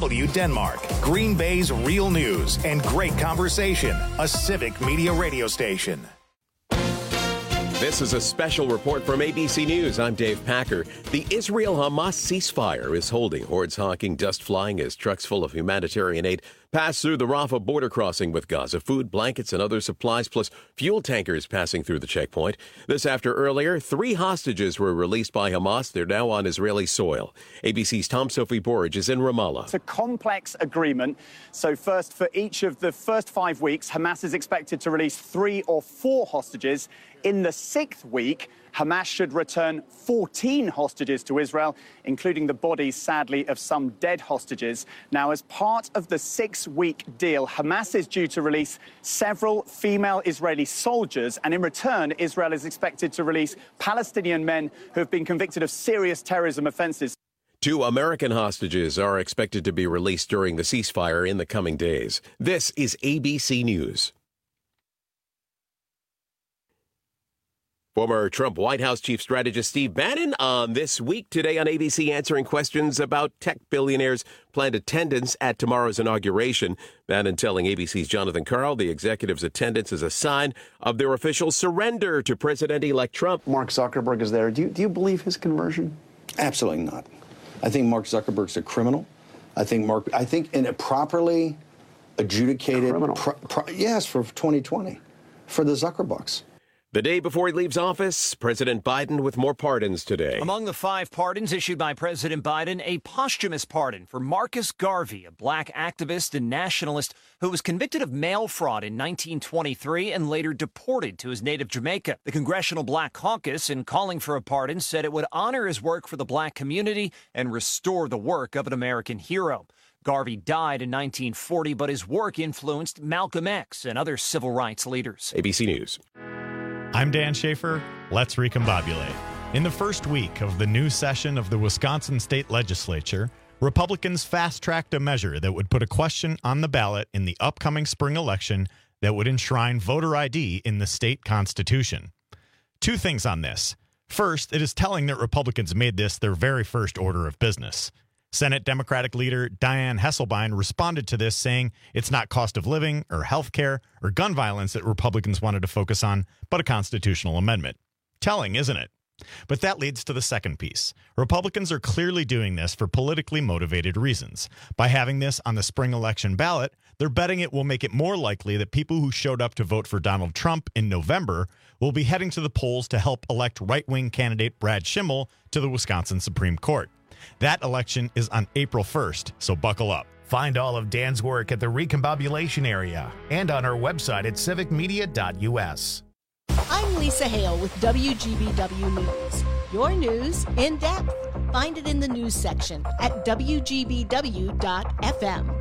W Denmark, Green Bay's real news and great conversation, a civic media radio station. This is a special report from ABC News. I'm Dave Packer. The Israel-Hamas ceasefire is holding. Hordes honking, dust flying as trucks full of humanitarian aid pass through the Rafah border crossing with Gaza. Food, blankets, and other supplies, plus fuel tankers passing through the checkpoint. This after earlier, 3 hostages were released by Hamas. They're now on Israeli soil. ABC's Tom Sophie Borge is in Ramallah. It's a complex agreement. So first, for each of the first 5 weeks, Hamas is expected to release 3 or 4 hostages. In the 6th week, Hamas should return 14 hostages to Israel, including the bodies, sadly, of some dead hostages. Now, as part of the 6-week deal, Hamas is due to release several female Israeli soldiers, and in return, Israel is expected to release Palestinian men who have been convicted of serious terrorism offenses. 2 American hostages are expected to be released during the ceasefire in the coming days. This is ABC News. Former Trump White House chief strategist Steve Bannon on This Week today on ABC, answering questions about tech billionaires' planned attendance at tomorrow's inauguration. Bannon telling ABC's Jonathan Karl the executive's attendance is a sign of their official surrender to President-elect Trump. Mark Zuckerberg is there. Do you believe his conversion? Absolutely not. I think Mark Zuckerberg's a criminal. I think in a properly adjudicated, yes, for 2020, for the Zuckerbucks. The day before he leaves office, President Biden with more pardons today. Among the 5 pardons issued by President Biden, a posthumous pardon for Marcus Garvey, a black activist and nationalist who was convicted of mail fraud in 1923 and later deported to his native Jamaica. The Congressional Black Caucus, in calling for a pardon, said it would honor his work for the black community and restore the work of an American hero. Garvey died in 1940, but his work influenced Malcolm X and other civil rights leaders. ABC News. I'm Dan Schaefer. Let's recombobulate. In the first week of the new session of the Wisconsin State Legislature, Republicans fast-tracked a measure that would put a question on the ballot in the upcoming spring election that would enshrine voter ID in the state constitution. 2 things on this. First, it is telling that Republicans made this their very first order of business. Senate Democratic leader Dianne Hesselbein responded to this, saying it's not cost of living or health care or gun violence that Republicans wanted to focus on, but a constitutional amendment. Telling, isn't it? But that leads to the second piece. Republicans are clearly doing this for politically motivated reasons. By having this on the spring election ballot, they're betting it will make it more likely that people who showed up to vote for Donald Trump in November will be heading to the polls to help elect right-wing candidate Brad Schimmel to the Wisconsin Supreme Court. That election is on April 1st, so buckle up. Find all of Dan's work at the Recombobulation area and on our website at civicmedia.us. I'm Lisa Hale with WGBW News. Your news in depth. Find it in the news section at WGBW.FM.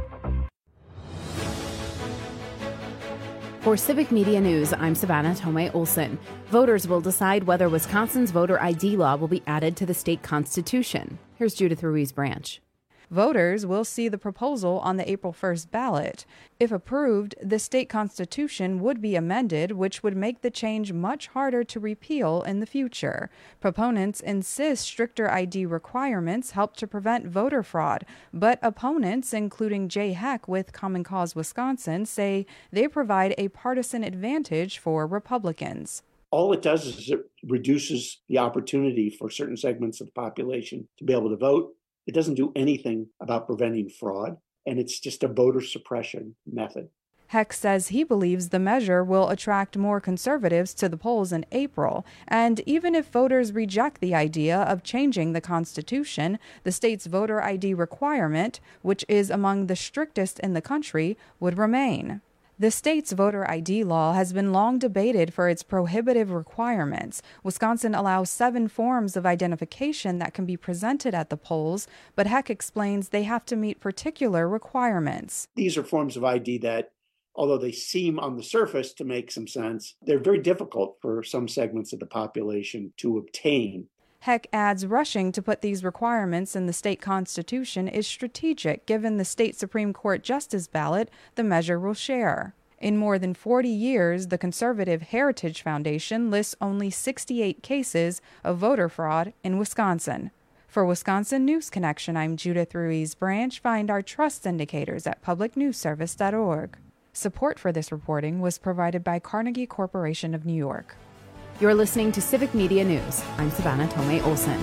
For Civic Media News, I'm Savannah Tomei Olson. Voters will decide whether Wisconsin's voter ID law will be added to the state constitution. Here's Judith Ruiz Branch. Voters will see the proposal on the April 1st ballot. If approved, the state constitution would be amended, which would make the change much harder to repeal in the future. Proponents insist stricter ID requirements help to prevent voter fraud, but opponents, including Jay Heck with Common Cause Wisconsin, say they provide a partisan advantage for Republicans. All it does is it reduces the opportunity for certain segments of the population to be able to vote. It doesn't do anything about preventing fraud, and it's just a voter suppression method. Heck says he believes the measure will attract more conservatives to the polls in April, and even if voters reject the idea of changing the Constitution, the state's voter ID requirement, which is among the strictest in the country, would remain. The state's voter ID law has been long debated for its prohibitive requirements. Wisconsin allows 7 forms of identification that can be presented at the polls, but Heck explains they have to meet particular requirements. These are forms of ID that, although they seem on the surface to make some sense, they're very difficult for some segments of the population to obtain. Heck adds rushing to put these requirements in the state constitution is strategic given the state Supreme Court justice ballot the measure will share. In more than 40 years, the conservative Heritage Foundation lists only 68 cases of voter fraud in Wisconsin. For Wisconsin News Connection, I'm Judith Ruiz-Branch. Find our trust indicators at publicnewsservice.org. Support for this reporting was provided by Carnegie Corporation of New York. You're listening to Civic Media News. I'm Savannah Tomei Olson.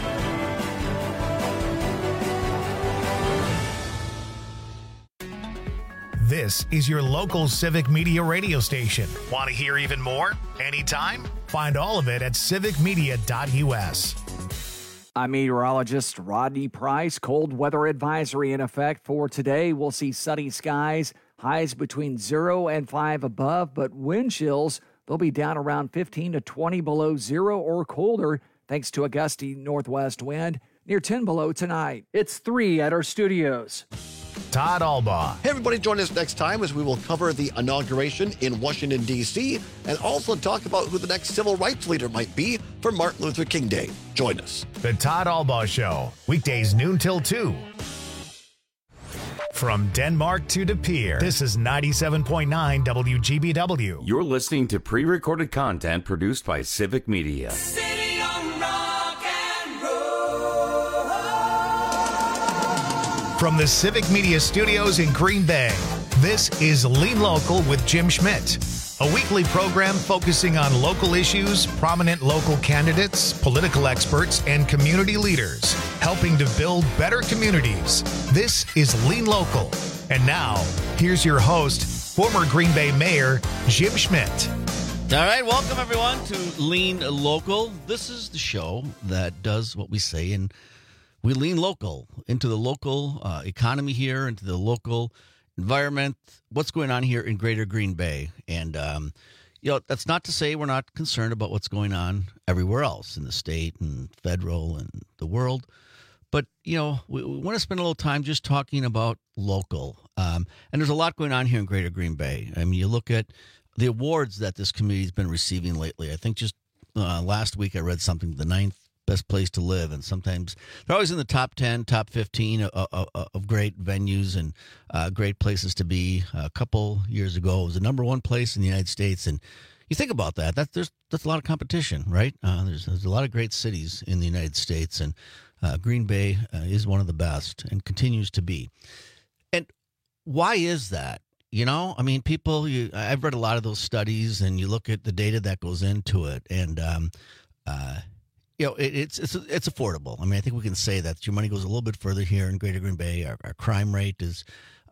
This is your local Civic Media radio station. Want to hear even more? Anytime? Find all of it at civicmedia.us. I'm meteorologist Rodney Price. Cold weather advisory in effect for today. We'll see sunny skies, highs between 0 and 5 above, but wind chills, they'll be down around 15 to 20 below 0 or colder, thanks to a gusty northwest wind near 10 below tonight. It's 3 at our studios. Todd Albaugh. Hey, everybody, join us next time as we will cover the inauguration in Washington, D.C., and also talk about who the next civil rights leader might be for Martin Luther King Day. Join us. The Todd Albaugh Show, weekdays noon till 2. From Denmark to De Pere, this is 97.9 WGBW. You're listening to pre-recorded content produced by Civic Media. From the Civic Media Studios in Green Bay, this is Lean Local with Jim Schmidt, a weekly program focusing on local issues, prominent local candidates, political experts, and community leaders, helping to build better communities. This is Lean Local. And now, here's your host, former Green Bay Mayor, Jim Schmidt. All right, welcome everyone to Lean Local. This is the show that does what we say, and we lean local into the local economy here, into the local environment, what's going on here in Greater Green Bay. And, that's not to say we're not concerned about what's going on everywhere else in the state and federal and the world. But, we want to spend a little time just talking about local. And there's a lot going on here in Greater Green Bay. I mean, you look at the awards that this community's been receiving lately. I think just last week I read something, the 9th best place to live, and sometimes they're always in the top 10, top 15 of great venues and great places to be. A couple years ago, it was the number 1 place in the United States, and you think about that. That's a lot of competition, right? There's a lot of great cities in the United States, and Green Bay is one of the best and continues to be. And why is that? People. I've read a lot of those studies, and you look at the data that goes into it, and it's affordable. I think we can say that your money goes a little bit further here in Greater Green Bay. Our crime rate is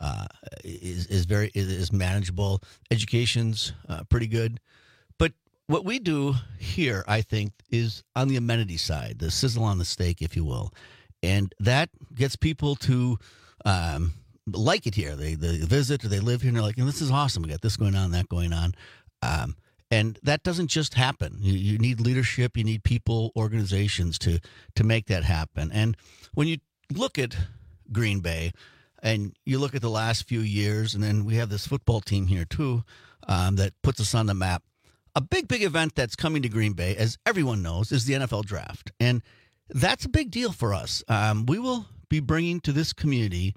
manageable. Education's pretty good. But what we do here, I think, is on the amenity side, the sizzle on the steak, if you will, and that gets people to like it here. They visit or they live here, and they're like, this is awesome. We got this going on, that going on. And that doesn't just happen. You need leadership. You need people, organizations to make that happen. And when you look at Green Bay and you look at the last few years, and then we have this football team here too that puts us on the map. A big event that's coming to Green Bay, as everyone knows, is the NFL Draft. And that's a big deal for us. We will be bringing to this community,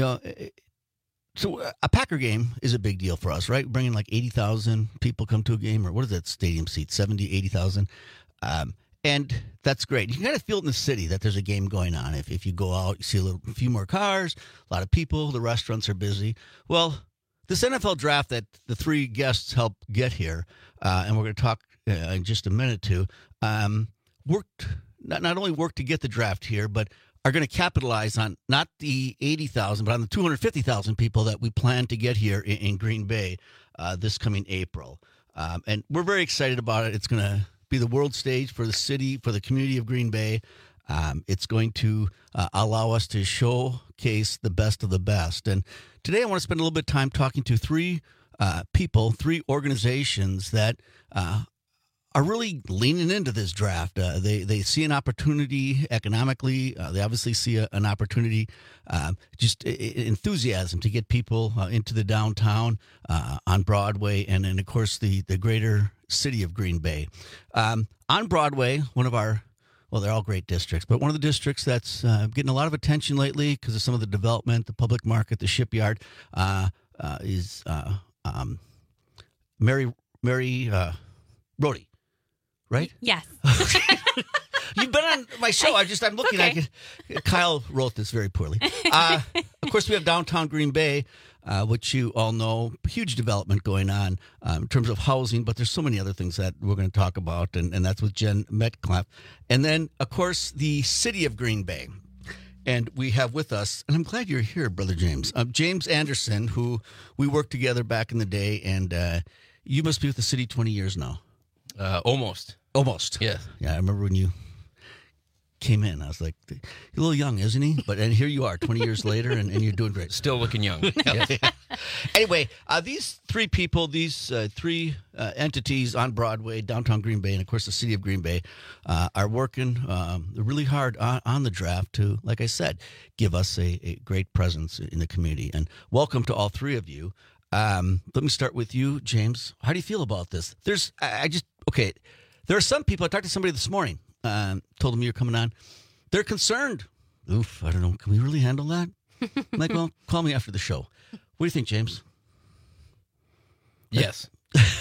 so a Packer game is a big deal for us, right? Bringing like 80,000 people come to a game, or what is that stadium seat, 70, 80,000? And that's great. You can kind of feel it in the city that there's a game going on. If you go out, you see a few more cars, a lot of people, the restaurants are busy. Well, this NFL Draft that the 3 guests help get here, and we're going to talk in just a minute too, not only worked to get the draft here, but are going to capitalize on not the 80,000, but on the 250,000 people that we plan to get here in Green Bay this coming April. And we're very excited about it. It's going to be the world stage for the city, for the community of Green Bay. It's going to allow us to showcase the best of the best. And today I want to spend a little bit of time talking to 3 people, 3 organizations that are really leaning into this draft. They see an opportunity economically. They obviously see an opportunity, just enthusiasm to get people into the downtown on Broadway, and then, of course, the greater city of Green Bay. On Broadway, one of our, well, they're all great districts, but one of the districts that's getting a lot of attention lately because of some of the development, the public market, the shipyard, is Mary Rhodey. Right? Yes. You've been on my show. I'm looking at it. Kyle wrote this very poorly. Of course, we have downtown Green Bay, which you all know, huge development going on in terms of housing, but there's so many other things that we're going to talk about, and that's with Jen Metcalf. And then, of course, the city of Green Bay. And we have with us, and I'm glad you're here, Brother James, James Anderson, who we worked together back in the day, and you must be with the city 20 years now. Almost. Yeah. Yeah, I remember when you came in. I was like, he's a little young, isn't he? And here you are 20 years later, and you're doing great. Still looking young. Anyway, these three people, these three entities on Broadway, downtown Green Bay, and, of course, the city of Green Bay, are working really hard on the draft to, like I said, give us a great presence in the community. And welcome to all three of you. Let me start with you, James. How do you feel about this? There are some people, I talked to somebody this morning, told them you're coming on. They're concerned. Oof, I don't know. Can we really handle that? I'm like, well, call me after the show. What do you think, James? Yes.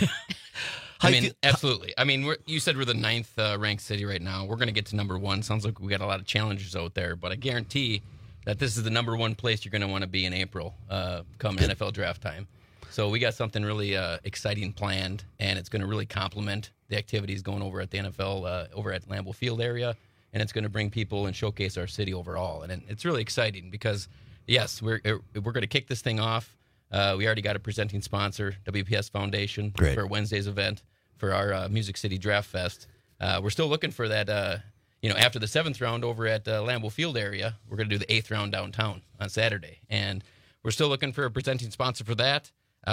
Absolutely. I mean, you said we're the 9th ranked city right now. We're going to get to number 1. Sounds like we got a lot of challenges out there, but I guarantee that this is the number 1 place you're going to want to be in April, come NFL draft time. So we got something really exciting planned, and it's going to really complement the activities going over at the NFL, over at Lambeau Field area, and it's going to bring people and showcase our city overall. And it's really exciting because, yes, we're going to kick this thing off. We already got a presenting sponsor, WPS Foundation, for Wednesday's event for our Music City Draft Fest. We're still looking for that, after the 7th round over at Lambeau Field area, we're going to do the 8th round downtown on Saturday. And we're still looking for a presenting sponsor for that.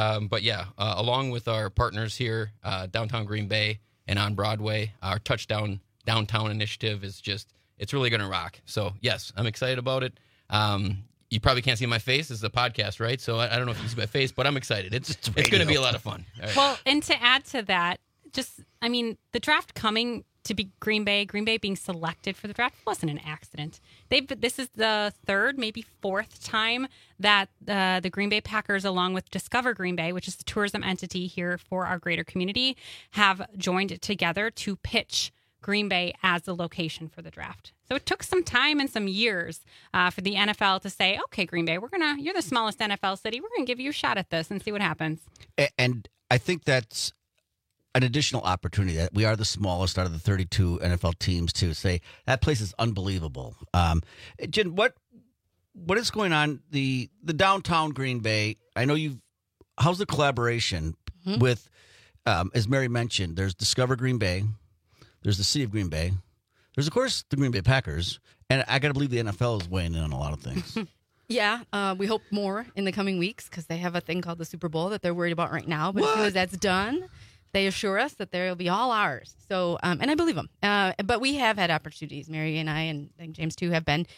Along with our partners here, downtown Green Bay and on Broadway, our Touchdown Downtown initiative it's really going to rock. So, yes, I'm excited about it. You probably can't see my face. This is a podcast, right? So I don't know if you can see my face, but I'm excited. It's going to be a lot of fun. Right. Well, and to add to that, the draft coming to be Green Bay being selected for the draft wasn't an accident. This is the 3rd, maybe 4th time that the Green Bay Packers, along with Discover Green Bay, which is the tourism entity here for our greater community, have joined together to pitch Green Bay as the location for the draft. So it took some time and some years for the NFL to say, okay, Green Bay, you're the smallest NFL city. We're going to give you a shot at this and see what happens. And I think that's an additional opportunity that we are the smallest out of the 32 NFL teams to say that place is unbelievable. Jen, what is going on the downtown Green Bay? I know how's the collaboration with, as Mary mentioned, there's Discover Green Bay, there's the city of Green Bay, there's of course the Green Bay Packers, and I got to believe the NFL is weighing in on a lot of things. Yeah, we hope more in the coming weeks because they have a thing called the Super Bowl that they're worried about right now. But as soon as that's done, they assure us that they'll be all ours. So, and I believe them. But we have had opportunities. Mary and I and James too have been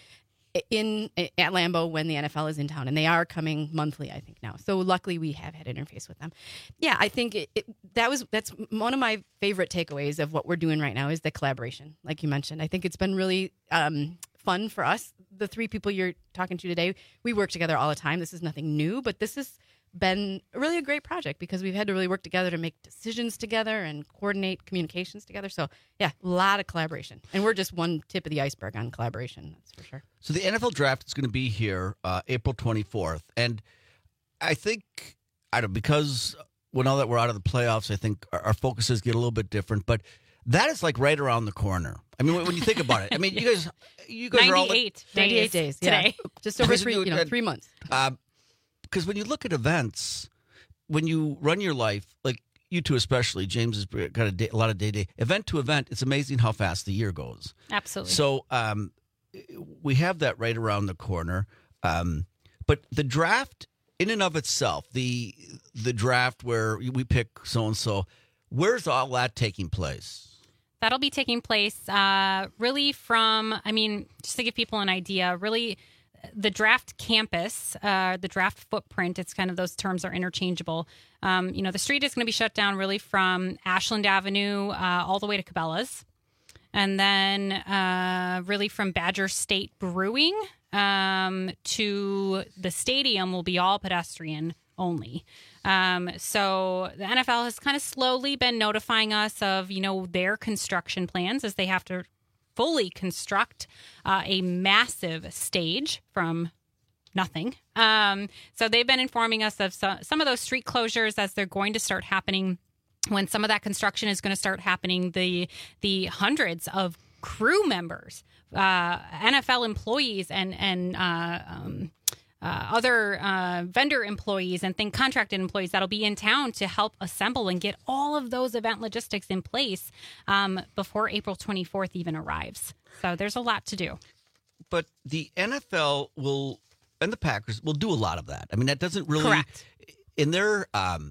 at Lambeau when the NFL is in town, and they are coming monthly, I think now. So luckily, we have had interface with them. Yeah, I think that's one of my favorite takeaways of what we're doing right now is the collaboration, like you mentioned. I think it's been really fun for us. The 3 people you're talking to today, we work together all the time. This is nothing new, but this has been really a great project because we've had to really work together to make decisions together and coordinate communications together. So, yeah, a lot of collaboration. And we're just one tip of the iceberg on collaboration, that's for sure. So the NFL draft is going to be here April 24th. And I think, because now that we're out of the playoffs, I think our focuses get a little bit different. But that is like right around the corner. I mean, when you think about it, I mean, you guys are all 98 days today. Yeah. Just over 3 months. Because when you look at events, when you run your life, like you two especially, James has got a lot of day, event to event, it's amazing how fast the year goes. Absolutely. So we have that right around the corner. But the draft in and of itself, the draft where we pick so-and-so, where's all that taking place? That'll be taking place really from, just to give people an idea, really the draft campus, the draft footprint, it's kind of those terms are interchangeable. The street is going to be shut down really from Ashland Avenue all the way to Cabela's. And then really from Badger State Brewing to the stadium will be all pedestrian only. So the NFL has kind of slowly been notifying us of, their construction plans as they have to fully construct a massive stage from nothing. So they've been informing us of some of those street closures as they're going to start happening. When some of that construction is going to start happening, the hundreds of crew members, NFL employees, and other vendor employees and contracted employees that'll be in town to help assemble and get all of those event logistics in place before April 24th even arrives. So there's a lot to do. But the NFL will, and the Packers will do a lot of that. I mean, that doesn't really... Correct. In their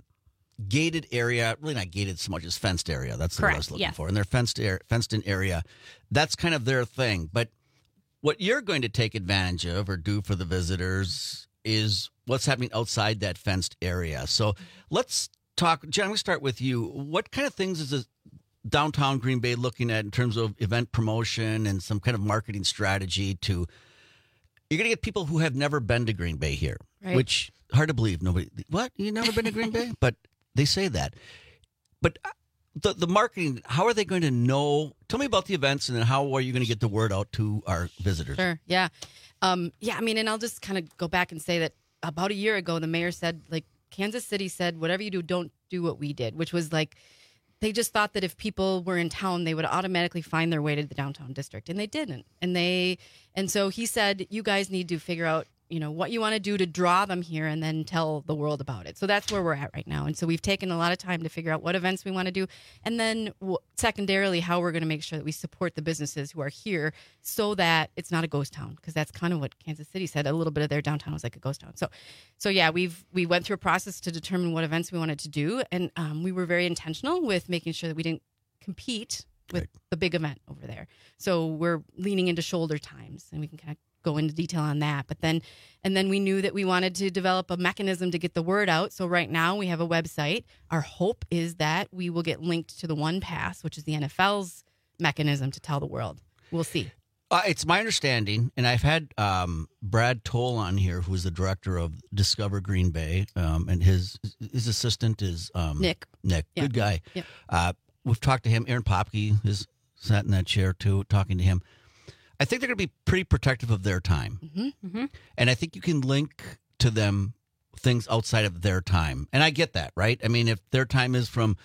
gated area, really not gated so much as fenced area. That's the word I was looking for. In their fenced-in area, that's kind of their thing. But what you're going to take advantage of or do for the visitors is what's happening outside that fenced area. So let's talk. Jen, I'm going to start with you. What kind of things is a downtown Green Bay looking at in terms of event promotion and some kind of marketing strategy to... You're going to get people who have never been to Green Bay here, Right. which hard to believe. Nobody, what? You never been to Green Bay? But they say that. But the marketing, how are they going to know? Tell me about the events, and then how are you going to get the word out to our visitors? Sure. Yeah. I mean, and I'll just kind of go back and say that about a year ago, the mayor said, like, Kansas City said, whatever you do, don't do what we did, which was like, they just thought that if people were in town, they would automatically find their way to the downtown district, and they didn't. And so he said, you guys need to figure out, what you want to do to draw them here and then tell the world about it. So that's where we're at right now. And so we've taken a lot of time to figure out what events we want to do. And then secondarily, how we're going to make sure that we support the businesses who are here so that it's not a ghost town. Because that's kind of what Kansas City said. A little bit of their downtown was like a ghost town. So yeah, we went through a process to determine what events we wanted to do. And we were very intentional with making sure that we didn't compete with the big event over there. So we're leaning into shoulder times, and we can kind of go into detail on that. But then we knew that we wanted to develop a mechanism to get the word out. So right now we have a website. Our hope is that we will get linked to the One Pass, which is the NFL's mechanism to tell the world. We'll see. It's my understanding, and I've had Brad Toll on here, who is the director of Discover Green Bay, and his assistant is Nick. Yeah. Good guy. Yeah. We've talked to him. Aaron Popke has sat in that chair too, talking to him. I think they're going to be pretty protective of their time. Mm-hmm. Mm-hmm. And I think you can link to them things outside of their time. And I get that, right? I mean, if their time is from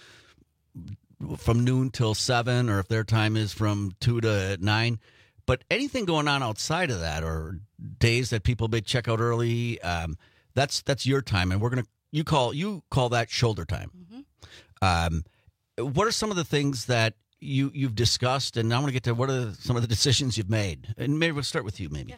noon till 7, or if their time is from 2 to 9, but anything going on outside of that, or days that people may check out early, that's your time. And you call that shoulder time. Mm-hmm. What are some of the things that you've discussed, and I want to get to what are some of the decisions you've made, and maybe we'll start with you. Maybe,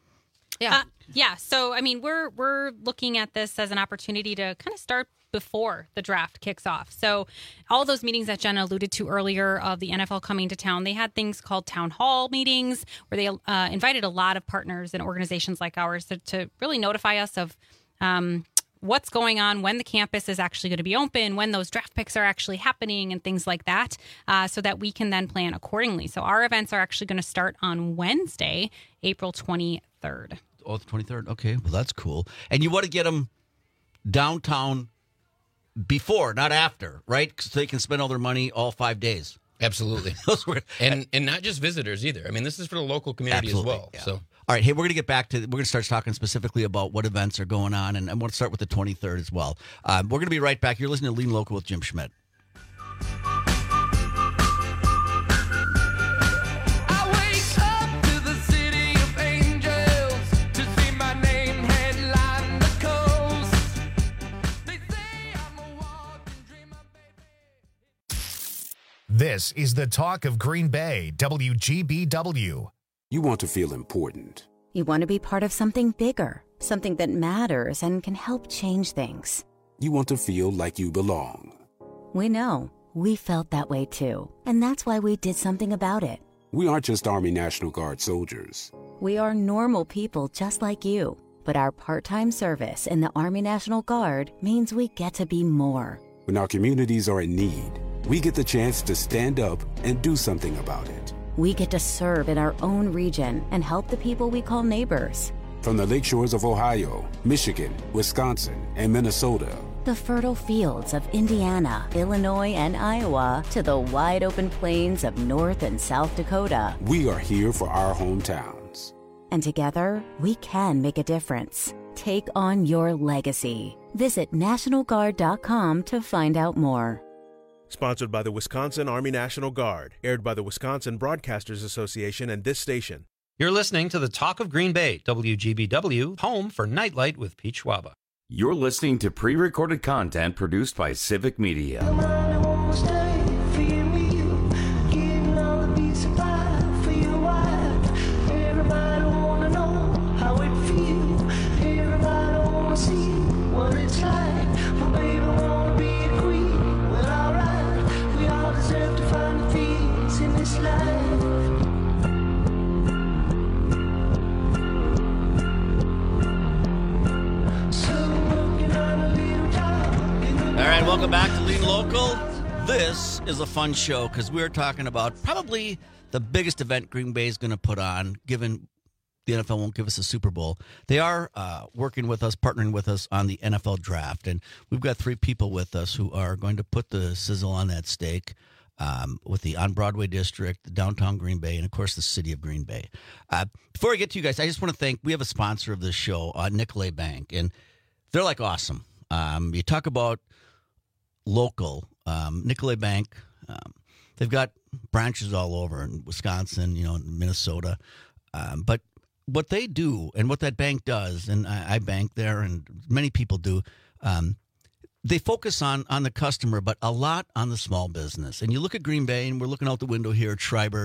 yeah. So, I mean, we're looking at this as an opportunity to kind of start before the draft kicks off. So, all those meetings that Jen alluded to earlier of the NFL coming to town, they had things called town hall meetings where they invited a lot of partners and organizations like ours to really notify us of what's going on, when the campus is actually going to be open, when those draft picks are actually happening, and things like that, so that we can then plan accordingly. So our events are actually going to start on Wednesday, April 23rd. Oh, the 23rd. Okay, well, that's cool. And you want to get them downtown before, not after, right? So they can spend all their money all 5 days. Absolutely. and not just visitors either. I mean, this is for the local community as well. Yeah. So. All right, hey, we're going to get back to, we're going to start talking specifically about what events are going on, and I want to start with the 23rd as well. We're going to be right back. You're listening to Lean Local with Jim Schmidt. This is the talk of Green Bay, WGBW. You want to feel important. You want to be part of something bigger, something that matters and can help change things. You want to feel like you belong. We know. We felt that way too. And that's why we did something about it. We aren't just Army National Guard soldiers. We are normal people just like you. But our part-time service in the Army National Guard means we get to be more. When our communities are in need, we get the chance to stand up and do something about it. We get to serve in our own region and help the people we call neighbors. From the lakeshores of Ohio, Michigan, Wisconsin, and Minnesota, The fertile fields of Indiana, Illinois, and Iowa to the wide open plains of North and South Dakota. We are here for our hometowns. And together, we can make a difference. Take on your legacy. Visit NationalGuard.com to find out more. Sponsored by the Wisconsin Army National Guard. Aired by the Wisconsin Broadcasters Association and this station. You're listening to the Talk of Green Bay, WGBW, home for Nightlight with Pete Schwaba. You're listening to pre-recorded content produced by Civic Media. All right, welcome back to Lean Local. This is a fun show because we're talking about probably the biggest event Green Bay is going to put on, given the NFL won't give us a Super Bowl. They are working with us, partnering with us on the NFL draft, and we've got 3 people with us who are going to put the sizzle on that steak with the On-Broadway District, the downtown Green Bay, and, of course, the city of Green Bay. Before I get to you guys, I just want to thank, we have a sponsor of this show, Nicolet Bank, and they're like awesome. You talk about local, Nicolet Bank, they've got branches all over in Wisconsin, Minnesota. But what they do and what that bank does, and I bank there and many people do, they focus on the customer, but a lot on the small business. And you look at Green Bay, and we're looking out the window here at Schreiber,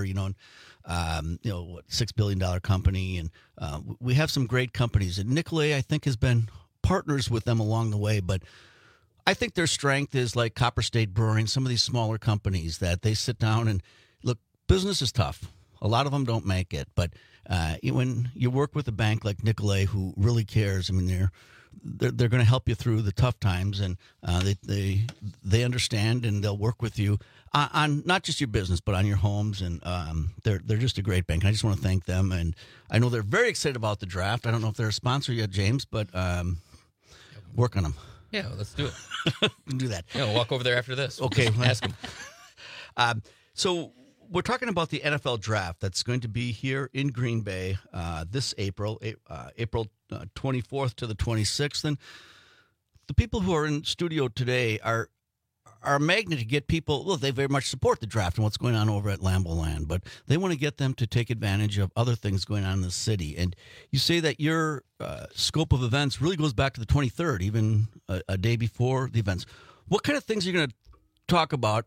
$6 billion company. And we have some great companies. And Nicolet, I think, has been partners with them along the way, but I think their strength is like Copper State Brewing, some of these smaller companies that they sit down and look, business is tough. A lot of them don't make it, but when you work with a bank like Nicolet who really cares, I mean, they're going to help you through the tough times, and they understand, and they'll work with you on not just your business but on your homes, and they're just a great bank. I just want to thank them, and I know they're very excited about the draft. I don't know if they're a sponsor yet, James, but work on them. Yeah, let's do it. We'll do that. Yeah, we'll walk over there after this. Okay. Ask them. So we're talking about the NFL draft that's going to be here in Green Bay this April 24th to the 26th. And the people who are in studio today are a magnet to get people. Well, they very much support the draft and what's going on over at Lambeau Land, but they want to get them to take advantage of other things going on in the city. And you say that your scope of events really goes back to the 23rd, even a day before the events. What kind of things are you going to talk about?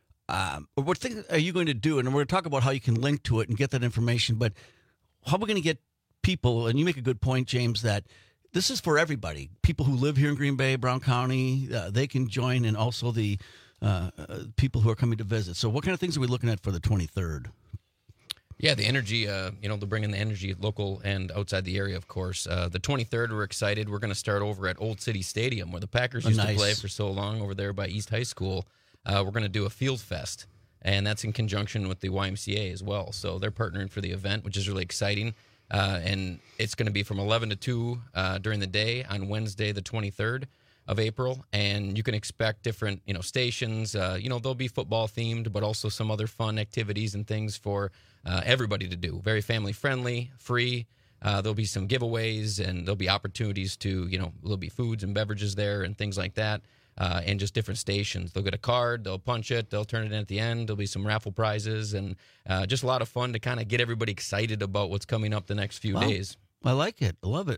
Or what things are you going to do? And we're going to talk about how you can link to it and get that information. But how are we going to get people? And you make a good point, James, that this is for everybody. People who live here in Green Bay, Brown County, they can join, and also the people who are coming to visit. So what kind of things are we looking at for the 23rd? Yeah, the energy, they'll bring in the energy local and outside the area, of course. The 23rd, we're excited. We're going to start over at Old City Stadium, where the Packers used to play for so long, over there by East High School. We're going to do a field fest, and that's in conjunction with the YMCA as well. So they're partnering for the event, which is really exciting. And it's going to be from 11 to 2 during the day on Wednesday, the 23rd of April. And you can expect different, stations. They'll be football themed, but also some other fun activities and things for everybody to do. Very family friendly, free. There'll be some giveaways, and there'll be opportunities to, there'll be foods and beverages there and things like that. And just different stations. They'll get a card, they'll punch it, they'll turn it in at the end. There'll be some raffle prizes, and just a lot of fun to kind of get everybody excited about what's coming up the next few days. I like it. I love it.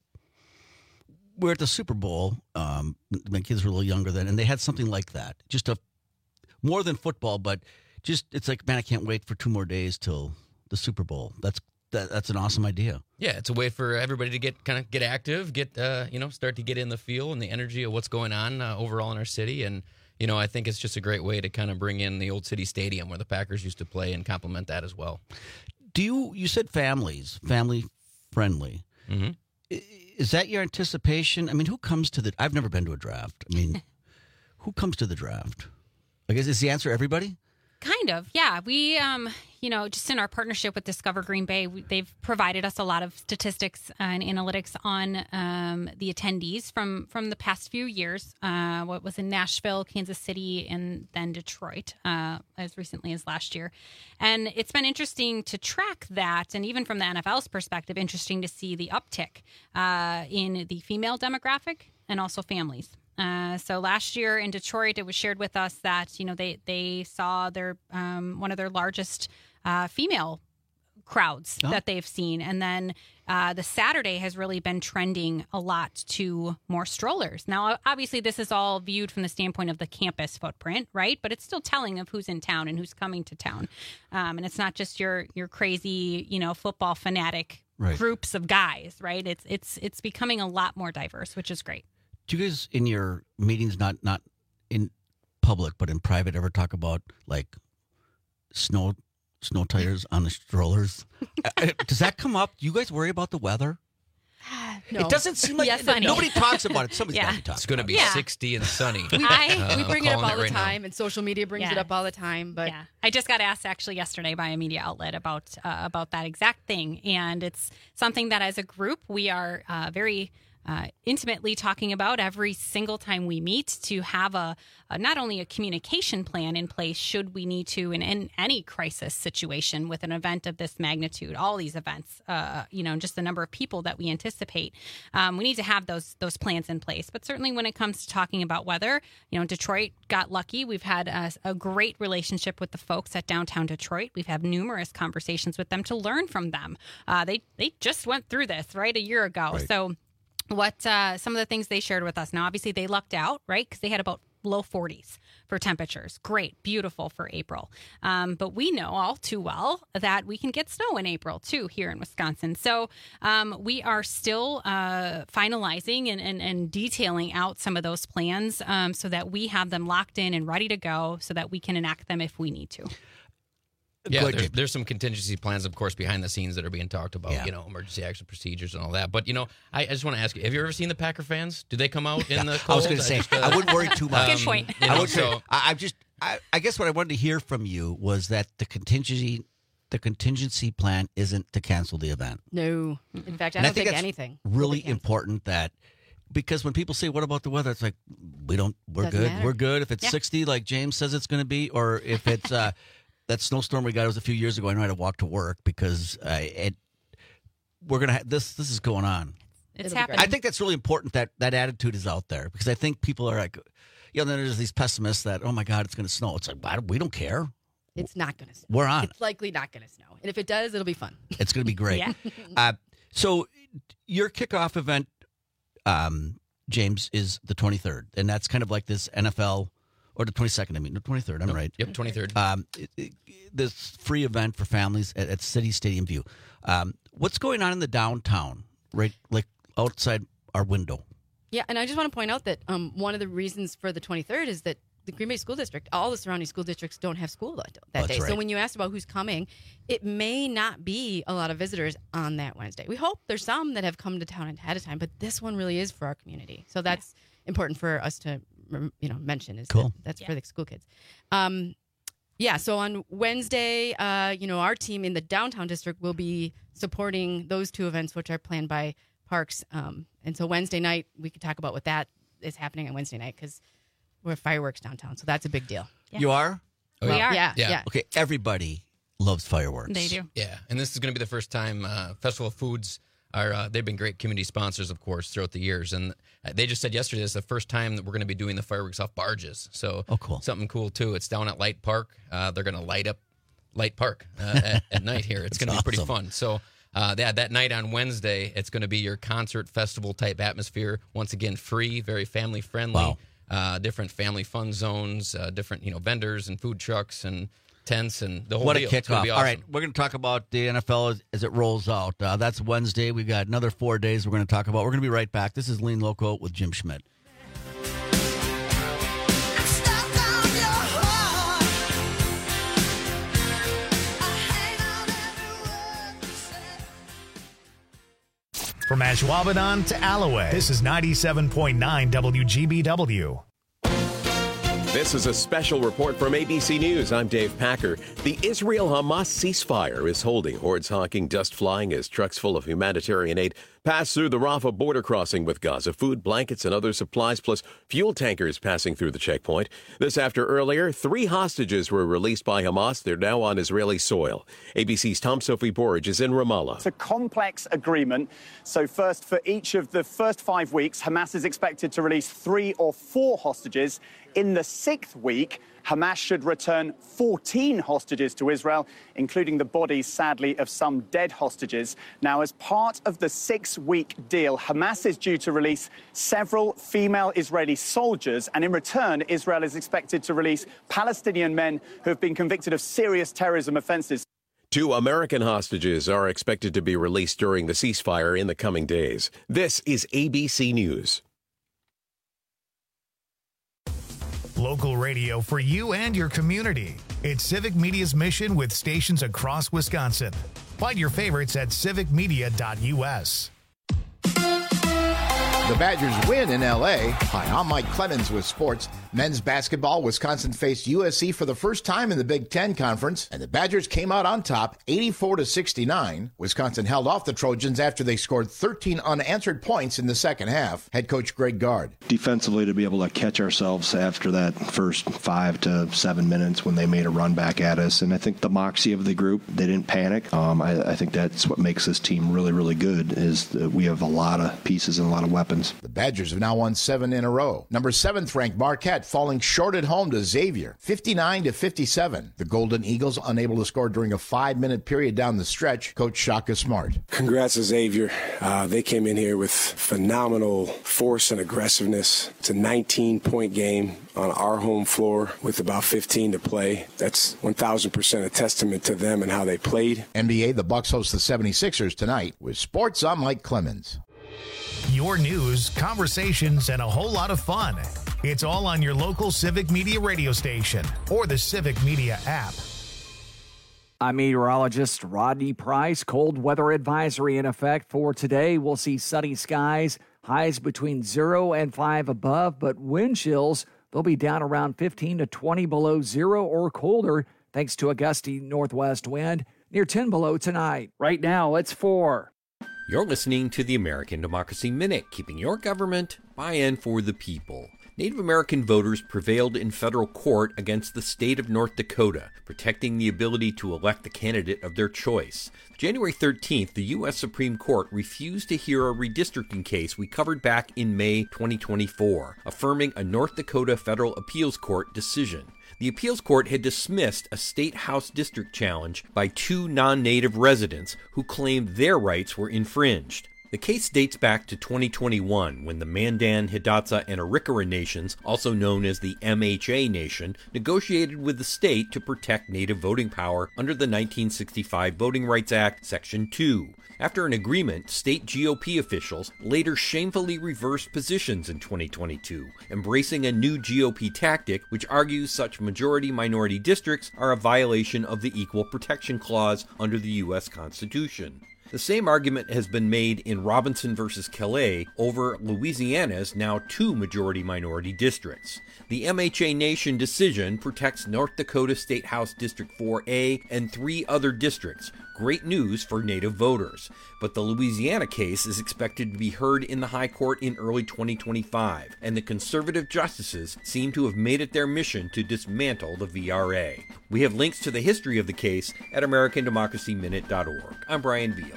We're at the Super Bowl. My kids were a little younger then, and they had something like that. Just more than football, but it's like, man, I can't wait for 2 more days till the Super Bowl. That's an awesome idea. Yeah, it's a way for everybody to get active, start to get in the feel and the energy of what's going on overall in our city. And, I think it's just a great way to kind of bring in the Old City Stadium where the Packers used to play and complement that as well. You said family friendly. Mm-hmm. Is that your anticipation? I mean, who comes to I've never been to a draft. I mean, who comes to the draft? I guess is the answer everybody? Kind of, yeah. We, just in our partnership with Discover Green Bay, they've provided us a lot of statistics and analytics on the attendees from the past few years. What was in Nashville, Kansas City, and then Detroit as recently as last year. And it's been interesting to track that, and even from the NFL's perspective, interesting to see the uptick in the female demographic and also families. So last year in Detroit, it was shared with us that, they saw their one of their largest female crowds that they've seen. And then the Saturday has really been trending a lot to more strollers. Now, obviously, this is all viewed from the standpoint of the campus footprint, right? But it's still telling of who's in town and who's coming to town. And it's not just your crazy, football fanatic groups of guys, right? It's becoming a lot more diverse, which is great. Do you guys in your meetings, not in public, but in private, ever talk about like snow tires on the strollers? Does that come up? Do you guys worry about the weather? No. It doesn't seem like nobody talks about it. Somebody's got to be talking. It's going to be 60 and sunny. We bring it up all the time, and social media brings it up all the time. But I just got asked actually yesterday by a media outlet about that exact thing, and it's something that as a group we are very intimately talking about every single time we meet, to have a not only a communication plan in place should we need to in any crisis situation with an event of this magnitude, all these events, just the number of people that we anticipate. We need to have those plans in place. But certainly when it comes to talking about weather, Detroit got lucky. We've had a great relationship with the folks at downtown Detroit. We've had numerous conversations with them to learn from them. They just went through this, right, a year ago. Right. So what some of the things they shared with us. Now, obviously, they lucked out, right, because they had about low 40s for temperatures. Great, beautiful for April. But we know all too well that we can get snow in April, too, here in Wisconsin. So we are still finalizing and detailing out some of those plans so that we have them locked in and ready to go so that we can enact them if we need to. Yeah, there's some contingency plans, of course, behind the scenes that are being talked about, emergency action procedures and all that. But, I just want to ask you, have you ever seen the Packer fans? Do they come out in the cold? I was going to say, I wouldn't worry too much. Good point. I guess what I wanted to hear from you was that the contingency plan isn't to cancel the event. No. In fact, I don't think anything. Really important because when people say, what about the weather? It's like, we're Doesn't good. matter. We're good. If it's 60, like James says it's going to be, or if it's that snowstorm we got, it was a few years ago. I know I had to walk to work because we're going to have this is going on. It's happening. I think that's really important that attitude is out there, because I think people are like, then there's these pessimists that, oh my God, it's going to snow. It's like, we don't care. It's not going to snow. We're on. It's likely not going to snow. And if it does, it'll be fun. It's going to be great. So your kickoff event, James, is the 23rd. And that's kind of like this NFL, or the 22nd, the 23rd, I'm right. Yep, 23rd. This free event for families at City Stadium View. What's going on in the downtown, right, like outside our window? Yeah, and I just want to point out that one of the reasons for the 23rd is that the Green Bay School District, all the surrounding school districts don't have school that day. Right. So when you asked about who's coming, it may not be a lot of visitors on that Wednesday. We hope there's some that have come to town ahead of time, but this one really is for our community. So that's important for us to mention. Is cool. That's for the school kids. So on Wednesday, our team in the downtown district will be supporting those two events, which are planned by Parks. And so Wednesday night, we could talk about what that is happening on Wednesday night, because we're fireworks downtown, so that's a big deal. Yeah. You are? We are. Yeah. Okay, everybody loves fireworks. They do. Yeah, and this is going to be the first time Festival of Foods are. They've been great community sponsors, of course, throughout the years, and they just said yesterday it's the first time that we're going to be doing the fireworks off barges. So, cool. Something cool too. It's down at Light Park. They're going to light up Light Park at night here. It's going to be pretty fun. So. That night on Wednesday, it's going to be your concert festival type atmosphere. Once again, free, very family friendly. Wow. Different family fun zones, different vendors and food trucks and tents and the whole What deal. a kickoff. Awesome. All right, we're going to talk about the NFL as it rolls out. That's Wednesday. We've got another 4 days we're going to talk about. We're going to be right back. This is Lean Local with Jim Schmidt. From Ashwaubenon to Alloway, this is 97.9 WGBW. This is a special report from ABC News. I'm Dave Packer. The Israel-Hamas ceasefire is holding. Hordes honking, dust flying as trucks full of humanitarian aid pass through the Rafah border crossing with Gaza. Food, blankets, and other supplies, plus fuel tankers passing through the checkpoint. This after earlier, 3 hostages were released by Hamas. They're now on Israeli soil. ABC's Tom Sophie Borge is in Ramallah. It's a complex agreement. So first, for each of the first 5 weeks, Hamas is expected to release 3 or 4 hostages. In the 6th week, Hamas should return 14 hostages to Israel, including the bodies, sadly, of some dead hostages. Now, as part of the 6-week deal, Hamas is due to release several female Israeli soldiers, and in return, Israel is expected to release Palestinian men who have been convicted of serious terrorism offenses. 2 American hostages are expected to be released during the ceasefire in the coming days. This is ABC News. Local radio for you and your community. It's Civic Media's mission with stations across Wisconsin. Find your favorites at civicmedia.us. The Badgers win in L.A. Hi, I'm Mike Clemens with sports. Men's basketball, Wisconsin faced USC for the first time in the Big Ten Conference, and the Badgers came out on top, 84-69. Wisconsin held off the Trojans after they scored 13 unanswered points in the second half. Head coach Greg Gard. Defensively, to be able to catch ourselves after that first 5 to 7 minutes when they made a run back at us, and I think the moxie of the group, they didn't panic. I think that's what makes this team really, really good, is that we have a lot of pieces and a lot of weapons. The Badgers have now won 7 in a row. Number 7th ranked Marquette falling short at home to Xavier, 59-57. The Golden Eagles unable to score during a 5-minute period down the stretch. Coach Shaka Smart. Congrats to Xavier. They came in here with phenomenal force and aggressiveness. It's a 19-point game on our home floor with about 15 to play. That's 1,000% a testament to them and how they played. NBA, the Bucks host the 76ers tonight. With sports, I'm Mike Clemens. Your news, conversations, and a whole lot of fun. It's all on your local Civic Media radio station or the Civic Media app. I'm meteorologist Rodney Price. Cold weather advisory in effect for today. We'll see sunny skies, highs between 0 and 5 above, but wind chills, they'll be down around 15 to 20 below 0 or colder, thanks to a gusty northwest wind, near 10 below tonight. Right now, it's 4. You're listening to the American Democracy Minute, keeping your government by and for the people. Native American voters prevailed in federal court against the state of North Dakota, protecting the ability to elect the candidate of their choice. January 13th, the U.S. Supreme Court refused to hear a redistricting case we covered back in May 2024, affirming a North Dakota federal appeals court decision. The appeals court had dismissed a state house district challenge by 2 non-native residents who claimed their rights were infringed. The case dates back to 2021 when the Mandan, Hidatsa, and Arikara nations, also known as the MHA Nation, negotiated with the state to protect native voting power under the 1965 Voting Rights Act, Section 2. After an agreement, state GOP officials later shamefully reversed positions in 2022, embracing a new GOP tactic which argues such majority-minority districts are a violation of the Equal Protection Clause under the U.S. Constitution. The same argument has been made in Robinson versus Calais over Louisiana's now 2 majority-minority districts. The MHA Nation decision protects North Dakota State House District 4A and 3 other districts. Great news for Native voters. But the Louisiana case is expected to be heard in the High Court in early 2025, and the conservative justices seem to have made it their mission to dismantle the VRA. We have links to the history of the case at AmericanDemocracyMinute.org. I'm Brian Beal.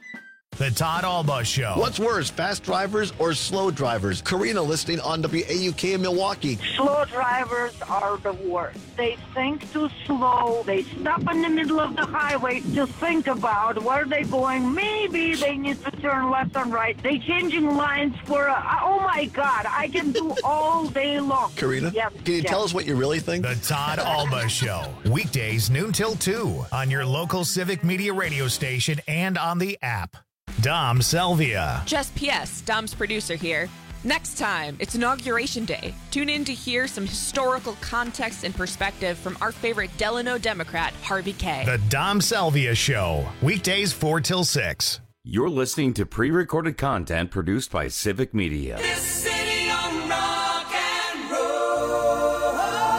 The Todd Alba Show. What's worse, fast drivers or slow drivers? Karina listening on WAUK in Milwaukee. Slow drivers are the worst. They think too slow. They stop in the middle of the highway to think about where they're going. Maybe they need to turn left and right. They changing lines for oh my God, I can do all day long. Karina, yep, can you tell us what you really think? The Todd Alba Show. Weekdays noon till 2 on your local Civic Media radio station and on the app. Dom Selvia. Just PS, Dom's producer here. Next time, it's Inauguration Day. Tune in to hear some historical context and perspective from our favorite Delano Democrat, Harvey Kaye. The Dom Selvia Show. Weekdays 4 till 6. You're listening to pre-recorded content produced by Civic Media. This city on rock and roll.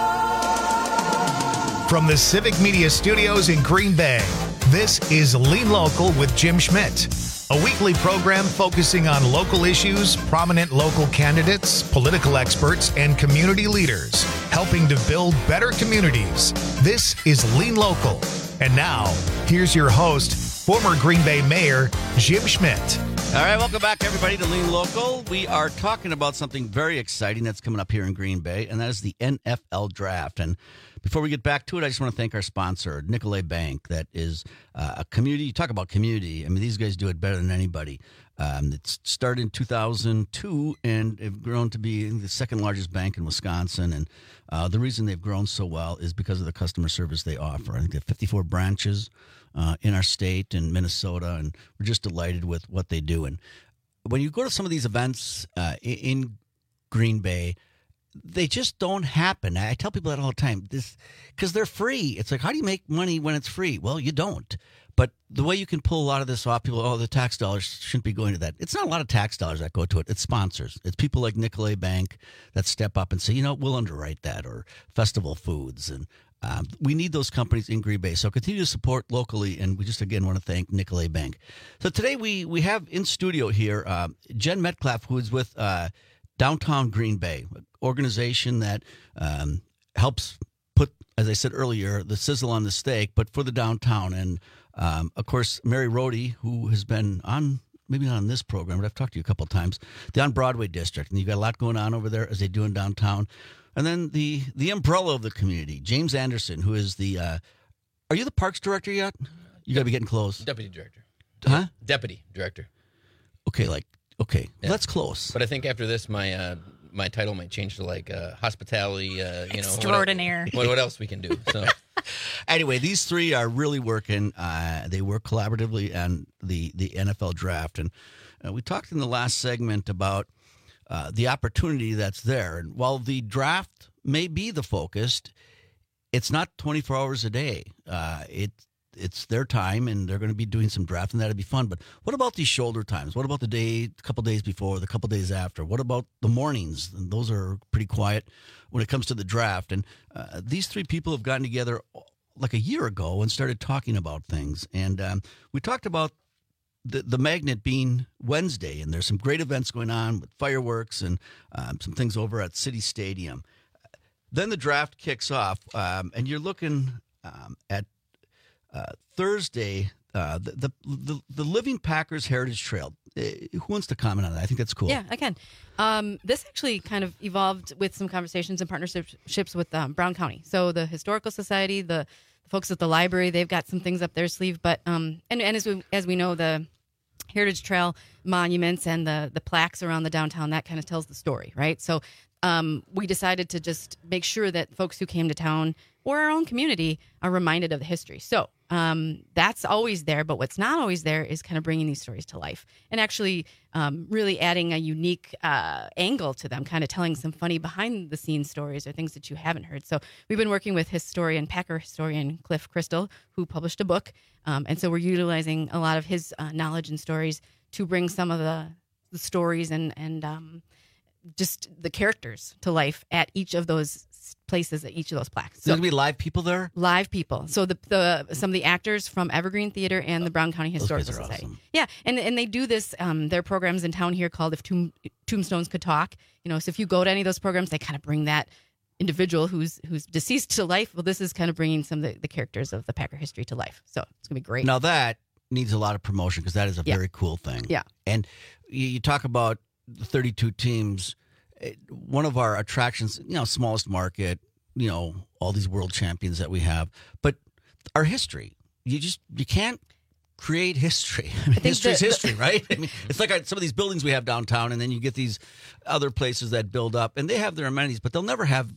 From the Civic Media Studios in Green Bay, this is Lean Local with Jim Schmidt, a weekly program focusing on local issues, prominent local candidates, political experts, and community leaders, helping to build better communities. This is Lean Local. And now, here's your host, former Green Bay Mayor, Jim Schmidt. All right, welcome back, everybody, to Lean Local. We are talking about something very exciting that's coming up here in Green Bay, and that is the NFL Draft. And before we get back to it, I just want to thank our sponsor, Nicolet Bank. That is a community. You talk about community. I mean, these guys do it better than anybody. It started in 2002 and have grown to be the second largest bank in Wisconsin. And the reason they've grown so well is because of the customer service they offer. I think they have 54 branches in our state in Minnesota, and we're just delighted with what they do. And when you go to some of these events in Green Bay, they just don't happen. I tell people that all the time, because they're free. It's like, how do you make money when it's free? Well, you don't. But the way you can pull a lot of this off, people, the tax dollars shouldn't be going to that. It's not a lot of tax dollars that go to it. It's sponsors. It's people like Nicolet Bank that step up and say, we'll underwrite that, or Festival Foods. And we need those companies in Green Bay. So continue to support locally, and we just, again, want to thank Nicolet Bank. So today we have in studio here Jen Metcalf, who is with Downtown Green Bay, an organization that helps put, as I said earlier, the sizzle on the steak, but for the downtown. And, of course, Mary Rohde, who has been on, maybe not on this program, but I've talked to you a couple of times, the On-Broadway District. And you've got a lot going on over there, as they do in downtown. And then the umbrella of the community, James Anderson, who is the are you the Parks Director yet? You got to be getting close. Deputy Director. Huh? Deputy Director. Okay, Yeah. Well, that's close. But I think after this, my title might change to hospitality. Extraordinaire. What else we can do? So anyway, these three are really working. They work collaboratively on the NFL Draft, and we talked in the last segment about the opportunity that's there. And while the draft may be the focus, it's not 24 hours a day. It's their time, and they're going to be doing some draft, and that'll be fun. But what about these shoulder times? What about the couple days before, the couple days after? What about the mornings? And those are pretty quiet when it comes to the draft. And these three people have gotten together like a year ago and started talking about things. And we talked about the magnet being Wednesday, and there's some great events going on with fireworks and some things over at City Stadium. Then the draft kicks off, and you're looking at Thursday, the Living Packers Heritage Trail. Who wants to comment on that? I think that's cool. Yeah, I can. This actually kind of evolved with some conversations and partnerships with Brown County. So the Historical Society, the folks at the library, they've got some things up their sleeve. But and as we know, the Heritage Trail monuments and the plaques around the downtown, that kind of tells the story, right? So we decided to just make sure that folks who came to town or our own community are reminded of the history. So that's always there, but what's not always there is kind of bringing these stories to life and actually really adding a unique angle to them, kind of telling some funny behind-the-scenes stories or things that you haven't heard. So we've been working with Packer historian Cliff Crystal, who published a book, and so we're utilizing a lot of his knowledge and stories to bring some of the stories and just the characters to life at each of those places, at each of those plaques. So there's going to be live people there? Live people. So some of the actors from Evergreen Theater and the Brown County Historical Society. Awesome. Yeah, and they do this, there are programs in town here called If Tombstones Could Talk. So if you go to any of those programs, they kind of bring that individual who's deceased to life. Well, this is kind of bringing some of the characters of the Packer history to life. So it's going to be great. Now that needs a lot of promotion because that is a very cool thing. Yeah. And you talk about the 32 teams. One of our attractions, smallest market, all these world champions that we have, but our history, you can't create history. History's history, right? I mean, it's like some of these buildings we have downtown, and then you get these other places that build up, and they have their amenities, but they'll never have,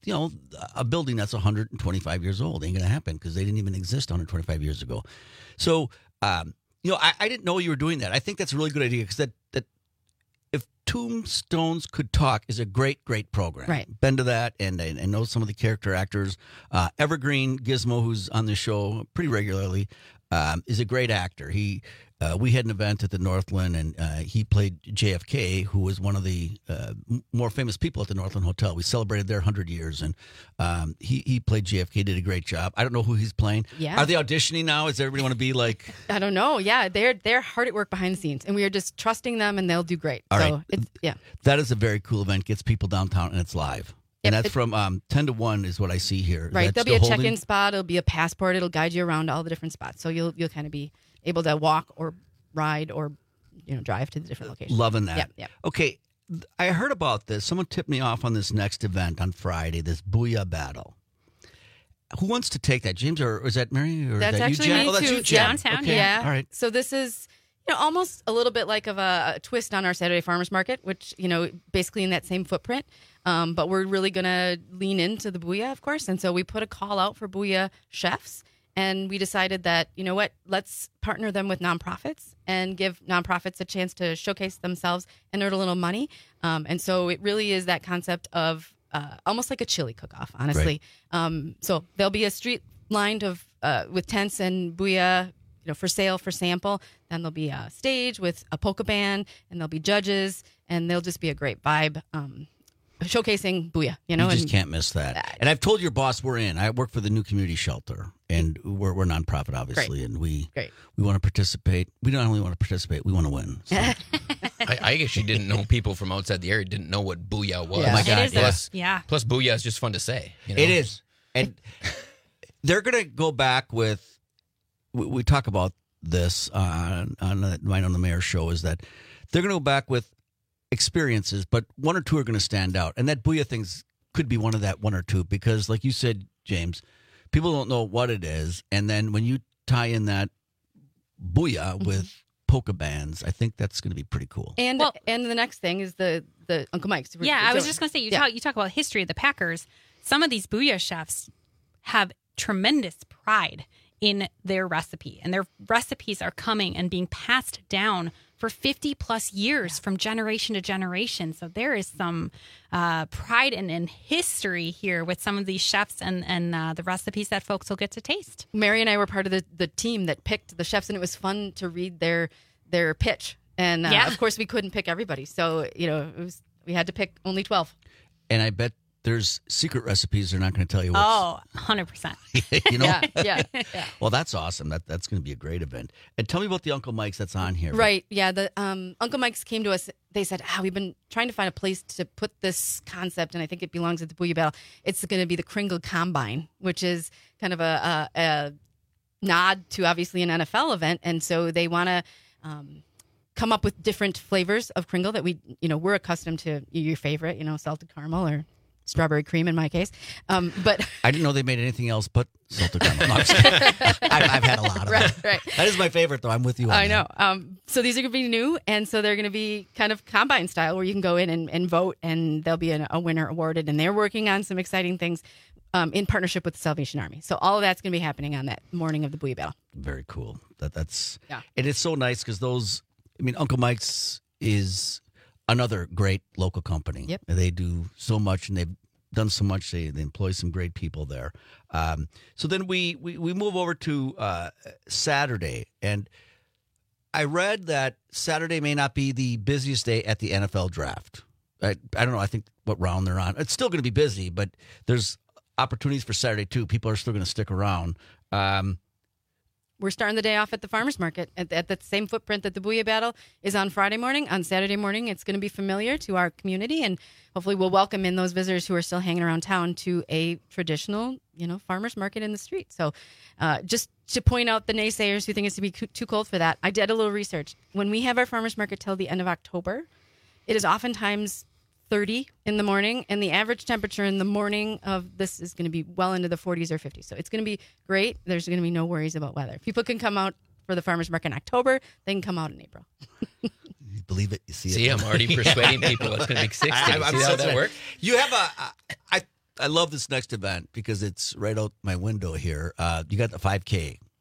a building that's 125 years old. Ain't going to happen because they didn't even exist 125 years ago. So, I didn't know you were doing that. I think that's a really good idea because that If Tombstones Could Talk is a great program. Right. Been to that and know some of the character actors. Evergreen Gizmo, who's on the show pretty regularly. is a great actor. We had an event at the Northland, and he played JFK, who was one of the more famous people at the Northland Hotel. We celebrated their 100 years, and he played JFK, did a great job. I don't know who he's playing. Yeah. Are they auditioning now? Does everybody want to be like? I don't know. Yeah, they're hard at work behind the scenes, and we are just trusting them, and they'll do great. All so right. it's, yeah. That is a very cool event. Gets people downtown, and it's live. And that's from 10 to 1 is what I see here. Right. There'll be a check-in spot. It'll be a passport. It'll guide you around all the different spots. So you'll kind of be able to walk or ride or drive to the different locations. Loving that. Yep. Okay. I heard about this. Someone tipped me off on this next event on Friday, this Booyah Battle. Who wants to take that? James, or is that Mary? Or That's is that actually you, Jen? me That's too. you, Jen. Downtown, Okay. Yeah. All right. So this is almost a little bit like of a twist on our Saturday Farmers Market, which, basically in that same footprint. But we're really going to lean into the Booyah, of course. And so we put a call out for Booyah chefs. And we decided that, let's partner them with nonprofits and give nonprofits a chance to showcase themselves and earn a little money. And so it really is that concept of almost like a chili cook-off, honestly. Right. So there'll be a street lined with tents and Booyah, for sale, for sample. Then there'll be a stage with a polka band, and there'll be judges, and there'll just be a great vibe. Showcasing Booyah, You just can't miss that. And I've told your boss we're in. I work for the new community shelter, and we're nonprofit, obviously, Great. and we Great. want to participate. We not only want to participate, we want to win. So. I actually didn't know people from outside the area didn't know what Booyah was. Yeah. Oh my God, Plus Booyah is just fun to say. It is. And they're going to go back with, we talk about this on the Right on the Mayor show, is that they're going to go back with experiences, but one or two are going to stand out. And that Booyah things could be one of that one or two, because like you said, James, people don't know what it is. And then when you tie in that Booyah with polka bands, I think that's going to be pretty cool. And the next thing is the Uncle Mike's. Yeah, I was just going to say, you talk about history of the Packers. Some of these Booyah chefs have tremendous pride in their recipe, and their recipes are coming and being passed down for 50 plus years from generation to generation. So there is some pride and history here with some of these chefs and the recipes that folks will get to taste. Mary and I were part of the team that picked the chefs, and it was fun to read their pitch. And of course, we couldn't pick everybody, so we had to pick only 12. And I bet there's secret recipes they're not going to tell you. 100%. You know? Yeah. Well, that's awesome. That's going to be a great event. And tell me about the Uncle Mike's that's on here. Right. Yeah. The Uncle Mike's came to us. They said, we've been trying to find a place to put this concept, and I think it belongs at the Booyah Battle. It's going to be the Kringle Combine, which is kind of a nod to obviously an NFL event. And so they want to come up with different flavors of Kringle that we're accustomed to. Your favorite, salted caramel or strawberry cream in my case. But I didn't know they made anything else but salted caramel. No, I've had a lot of them. Right. That is my favorite, though. I'm with you on I that. know. So these are going to be new, and so they're going to be kind of combine style where you can go in and vote, and there'll be a winner awarded. And they're working on some exciting things in partnership with the Salvation Army. So all of that's going to be happening on that morning of the Booyah Battle. Very cool. That's yeah. And it's so nice because Uncle Mike's is another great local company. Yep. They do so much, and they've done so much. They employ some great people there. So then we move over to Saturday, and I read that Saturday may not be the busiest day at the NFL draft. I don't know. I think what round they're on. It's still going to be busy, but there's opportunities for Saturday too. People are still going to stick around. We're starting the day off at the farmers market at the same footprint that the Booyah Battle is on Friday morning. On Saturday morning, it's going to be familiar to our community, and hopefully we'll welcome in those visitors who are still hanging around town to a traditional, farmers market in the street. So just to point out the naysayers who think it's to be too cold for that, I did a little research. When we have our farmers market till the end of October, it is oftentimes 30 in the morning, and the average temperature in the morning of this is going to be well into the 40s or 50s. So it's going to be great. There's going to be no worries about weather. People can come out for the farmers market in October. They can come out in April. You believe it, you see it. See, I'm already persuading people it's going to be 60. See how that works? You have I love this next event because it's right out my window here. You got the 5K.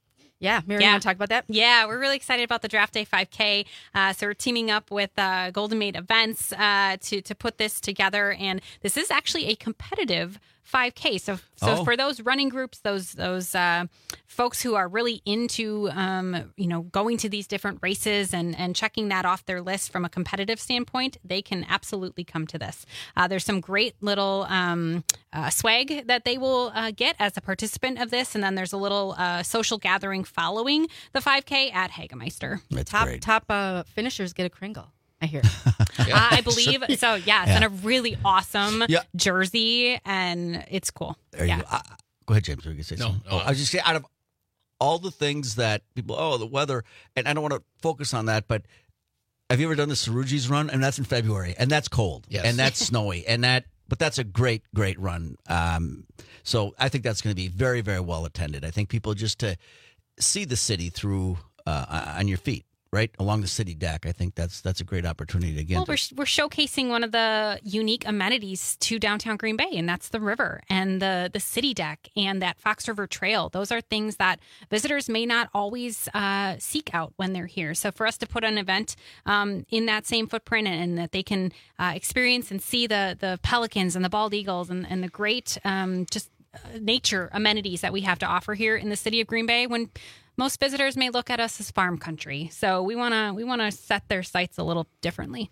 Yeah, Mary, you want to talk about that? Yeah, we're really excited about the Draft Day 5K. So we're teaming up with Golden Maid Events to put this together, and this is actually a competitive 5K. So for those running groups, those folks who are really into going to these different races and checking that off their list from a competitive standpoint, they can absolutely come to this. There's some great little swag that they will get as a participant of this, and then there's a little social gathering following the 5K at Hagemeister. Top finishers get a Kringle, I hear. I believe so. Yes, and a really awesome jersey, and it's cool. There you go. Go ahead, James. You can say something. I was just saying, out of all the things that people, the weather, and I don't want to focus on that, but have you ever done the Saruji's run? And that's in February, and that's cold, and that's snowy, but that's a great run. So I think that's going to be very, very well attended. I think people just to see the city through on your feet, right along the city deck. I think that's a great opportunity again. Well, we're showcasing one of the unique amenities to downtown Green Bay, and that's the river and the city deck and that Fox River Trail. Those are things that visitors may not always seek out when they're here. So for us to put an event in that same footprint and that they can experience and see the pelicans and the bald eagles and the great nature amenities that we have to offer here in the city of Green Bay, when most visitors may look at us as farm country. So we want to set their sights a little differently.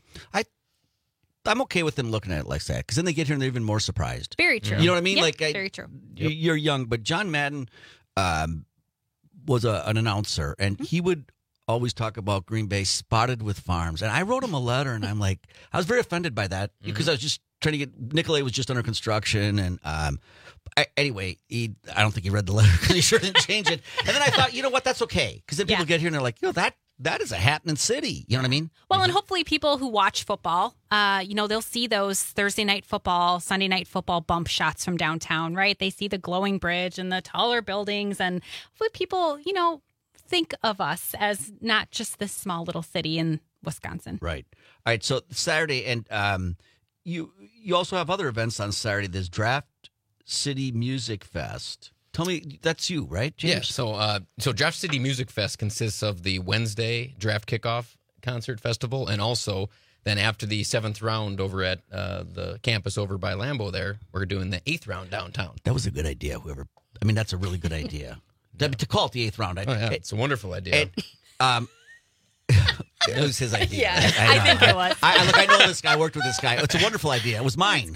I'm okay with them looking at it like that, because then they get here and they're even more surprised. Very true. You know what I mean? Yep, very true. You're young, but John Madden was an announcer, and he would always talk about Green Bay spotted with farms. And I wrote him a letter, and I was very offended by that, because I was just trying to get, Nicolay was just under construction, and anyway, I don't think he read the letter, because he sure didn't change it. And then I thought, you know what, that's okay, because then people get here and they're like, that is a happening city. You know what I mean? Well, and hopefully people who watch football, they'll see those Thursday night football, Sunday night football bump shots from downtown, right? They see the glowing bridge and the taller buildings, and hopefully people, think of us as not just this small little city in Wisconsin. Right. All right. So Saturday, and you also have other events on Saturday. There's Draft City Music Fest. Tell me, that's you, right, James? Yeah. So Draft City Music Fest consists of the Wednesday draft kickoff concert festival, and also then after the 7th round over at the campus over by Lambeau there, we're doing the 8th round downtown. That was a good idea. That's a really good idea. To call it the 8th round. It's a wonderful idea. It was his idea. Yeah, I think it was. I know this guy. I worked with this guy. It's a wonderful idea. It was mine.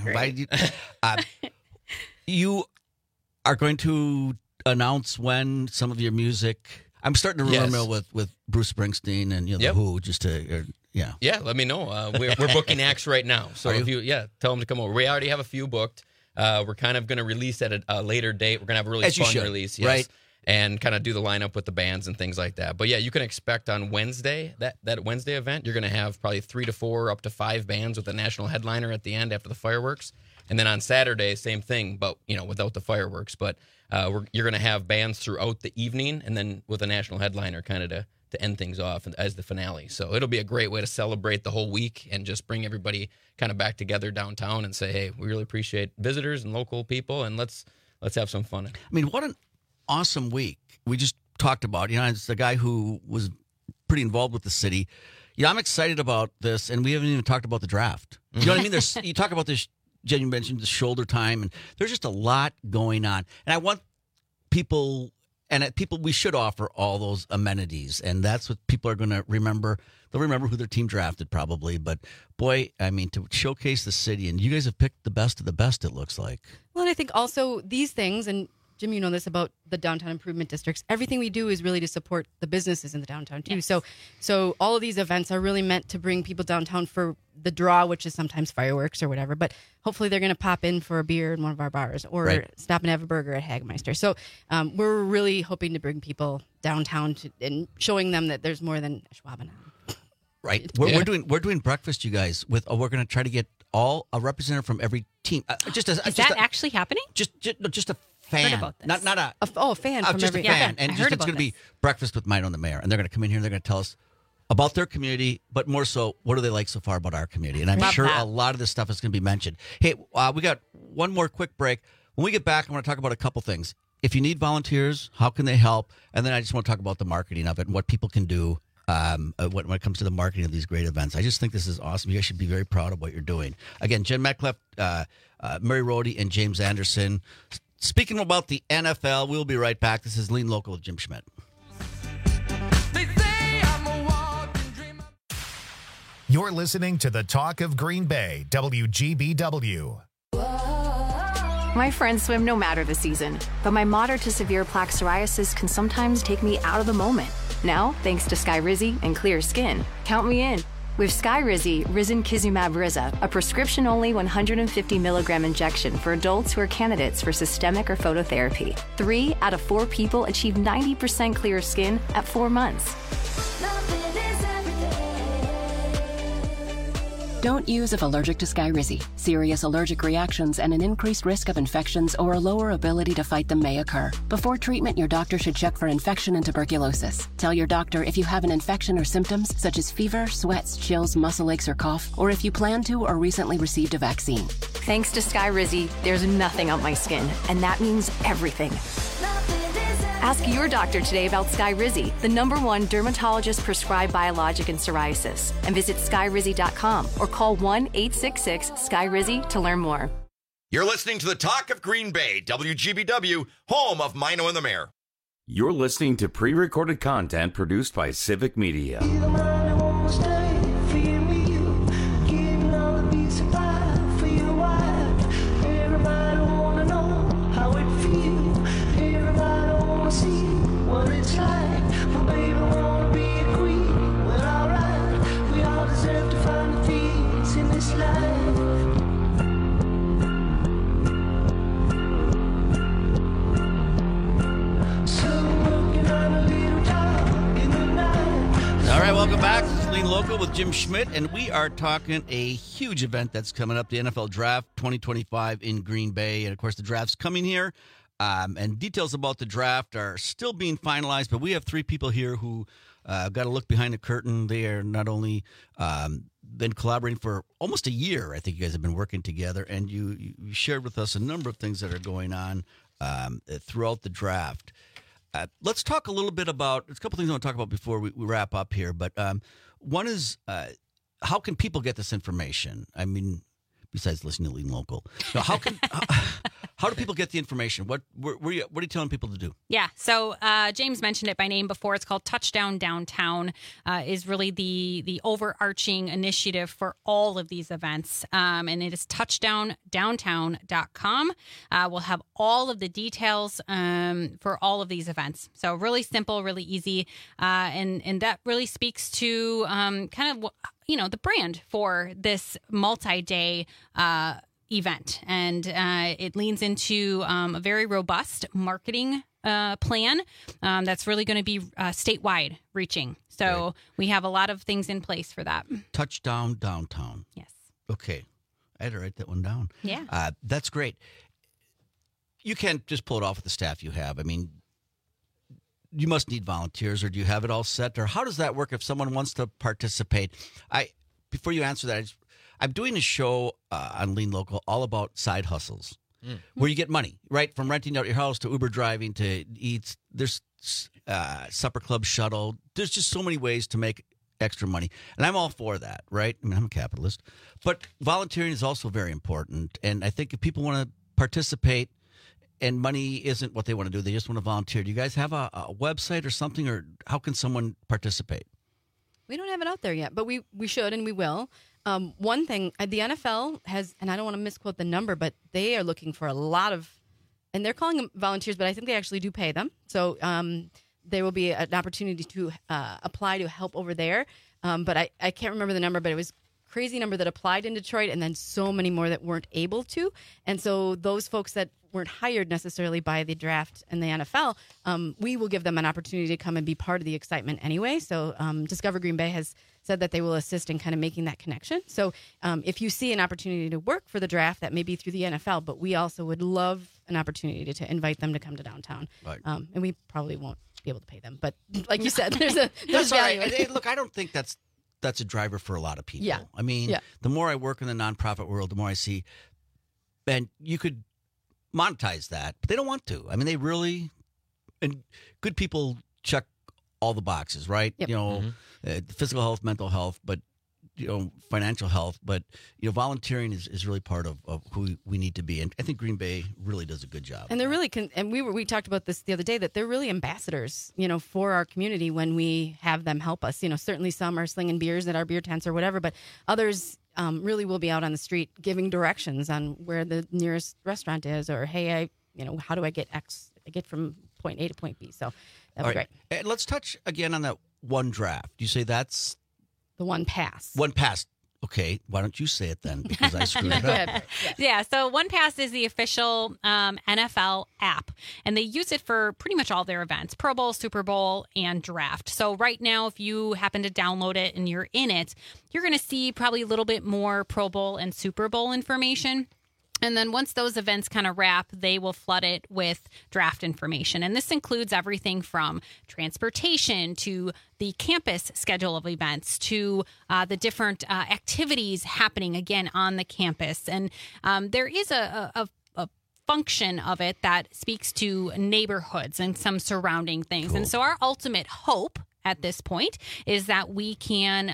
You are going to announce when some of your music. I'm starting to remember with Bruce Springsteen and The Who, just to Yeah, let me know. We're booking acts right now, so if you tell them to come over. We already have a few booked. We're kind of going to release at a later date. We're going to have a really fun release, right? And kind of do the lineup with the bands and things like that. But yeah, you can expect on Wednesday, that Wednesday event, you're going to have probably 3 to 4 up to 5 bands with a national headliner at the end after the fireworks. And then on Saturday, same thing, but without the fireworks. But you're going to have bands throughout the evening, and then with a national headliner kind of to end things off as the finale. So it'll be a great way to celebrate the whole week and just bring everybody kind of back together downtown and say, hey, we really appreciate visitors and local people, and let's have some fun. I mean, what an awesome week we just talked about. It's the guy who was pretty involved with the city. I'm excited about this, and we haven't even talked about the draft. You know what I mean? You talk about this, Jen, you mentioned the shoulder time, and there's just a lot going on. And I want people, we should offer all those amenities, and that's what people are going to remember. They'll remember who their team drafted probably, but boy, to showcase the city, and you guys have picked the best of the best, it looks like. Well, and I think also these things, and Jim, you know this about the downtown improvement districts. Everything we do is really to support the businesses in the downtown too. Yes. So all of these events are really meant to bring people downtown for the draw, which is sometimes fireworks or whatever. But hopefully they're going to pop in for a beer in one of our bars or stop and have a burger at Hagemeister. So we're really hoping to bring people downtown and showing them that there's more than Schwaben. Right. We're doing breakfast, you guys. We're going to try to get a representative from every team. Is that actually happening? Just a fan, not a fan, just a fan, and it's going to be breakfast with Mino and the mayor, and they're going to come in here and they're going to tell us about their community, but more so, what do they like so far about our community? And I'm sure a lot of this stuff is going to be mentioned. Hey, we got one more quick break. When we get back, I want to talk about a couple things. if you need volunteers, how can they help? And then I just want to talk about the marketing of it and what people can do when it comes to the marketing of these great events. I just think this is awesome. You guys should be very proud of what you're doing. Again, Jen Metcalf, Murray Rohde, and James Anderson. Speaking about the NFL, we'll be right back. This is Lean Local with Jim Schmidt. You're listening to the Talk of Green Bay, WGBW. My friends swim no matter the season, but my moderate to severe plaque psoriasis can sometimes take me out of the moment. Now, thanks to Skyrizi and clear skin, count me in. With Skyrizi, Risankizumab Riza, a prescription-only 150 milligram injection for adults who are candidates for systemic or phototherapy. 3 out of 4 people achieve 90% clear skin at 4 months. Don't use if allergic to Skyrizi. Serious allergic reactions and an increased risk of infections or a lower ability to fight them may occur. Before treatment, your doctor should check for infection and tuberculosis. Tell your doctor if you have an infection or symptoms such as fever, sweats, chills, muscle aches, or cough, or if you plan to or recently received a vaccine. Thanks to Skyrizi, there's nothing on my skin, and that means everything. Ask your doctor today about Skyrizi, the #1 dermatologist-prescribed biologic in psoriasis, and visit skyrizi.com or call 1-866-SKYRIZI to learn more. You're listening to the Talk of Green Bay, WGBW, home of Mino and the Mayor. You're listening to pre-recorded content produced by Civic Media. All right, welcome back. This is Lean Local with Jim Schmidt, and we are talking a huge event that's coming up, the NFL Draft 2025 in Green Bay. And, of course, the draft's coming here, and details about the draft are still being finalized, but we have 3 people here who got to look behind the curtain. They are not only been collaborating for almost a year. I think you guys have been working together, and you shared with us a number of things that are going on throughout the draft. Let's talk a little bit about, there's a couple things I want to talk about before we wrap up here, but one is how can people get this information? I mean, besides listening to Lean Local, how do people get the information? What are you telling people to do? Yeah, so James mentioned it by name before. It's called Touchdown Downtown. Is really the overarching initiative for all of these events, and it is touchdowndowntown.com. We'll have all of the details for all of these events. So really simple, really easy, and that really speaks to kind of the brand for this multi-day event, and it leans into a very robust marketing plan that's really going to be statewide reaching. So right. We have a lot of things in place for that. Touchdown Downtown. Yes. Okay. I had to write that one down. Yeah. That's great. You can't just pull it off with the staff you have. I mean, you must need volunteers, or do you have it all set? Or how does that work if someone wants to participate? Before you answer that, I'm doing a show on Lean Local all about side hustles, where you get money, right? From renting out your house to Uber driving to eats. There's supper club shuttle. There's just so many ways to make extra money. And I'm all for that, right? I mean, I'm a capitalist. But volunteering is also very important. And I think if people want to participate and money isn't what they want to do, they just want to volunteer. Do you guys have a website or something, or how can someone participate? We don't have it out there yet, but we should and we will. One thing, the NFL has, and I don't want to misquote the number, but they are looking for a lot of, and they're calling them volunteers, but I think they actually do pay them. So there will be an opportunity to apply to help over there. But I can't remember the number, but it was crazy number that applied in Detroit, and then so many more that weren't able to. And so those folks that weren't hired necessarily by the draft and the NFL, we will give them an opportunity to come and be part of the excitement anyway. So Discover Green Bay has said that they will assist in kind of making that connection. So if you see an opportunity to work for the draft, that may be through the NFL, but we also would love an opportunity to invite them to come to downtown. Right. And we probably won't be able to pay them. But like you said, there's value. Right. Look, I don't think that's a driver for a lot of people. Yeah. I mean, the more I work in the nonprofit world, the more I see, and you could monetize that, but they don't want to. I mean, they really, and good people check all the boxes, right? Yep. You know, physical health, mental health, but financial health, but volunteering is really part of who we need to be, and I think Green Bay really does a good job. And they're really, and we talked about this the other day, that they're really ambassadors, for our community when we have them help us. Certainly some are slinging beers at our beer tents or whatever, but others really will be out on the street giving directions on where the nearest restaurant is, or hey, how do I get from point A to point B? So that'd be great. And let's touch again on that one draft. You say that's the one pass. One pass. Okay, why don't you say it then? Because I screwed it up. Yeah, so OnePass is the official NFL app, and they use it for pretty much all their events, Pro Bowl, Super Bowl, and Draft. So right now, if you happen to download it and you're in it, you're going to see probably a little bit more Pro Bowl and Super Bowl information. And then once those events kind of wrap, they will flood it with draft information. And this includes everything from transportation to the campus schedule of events to the different activities happening, again, on the campus. And there is a function of it that speaks to neighborhoods and some surrounding things. Cool. And so our ultimate hope at this point is that we can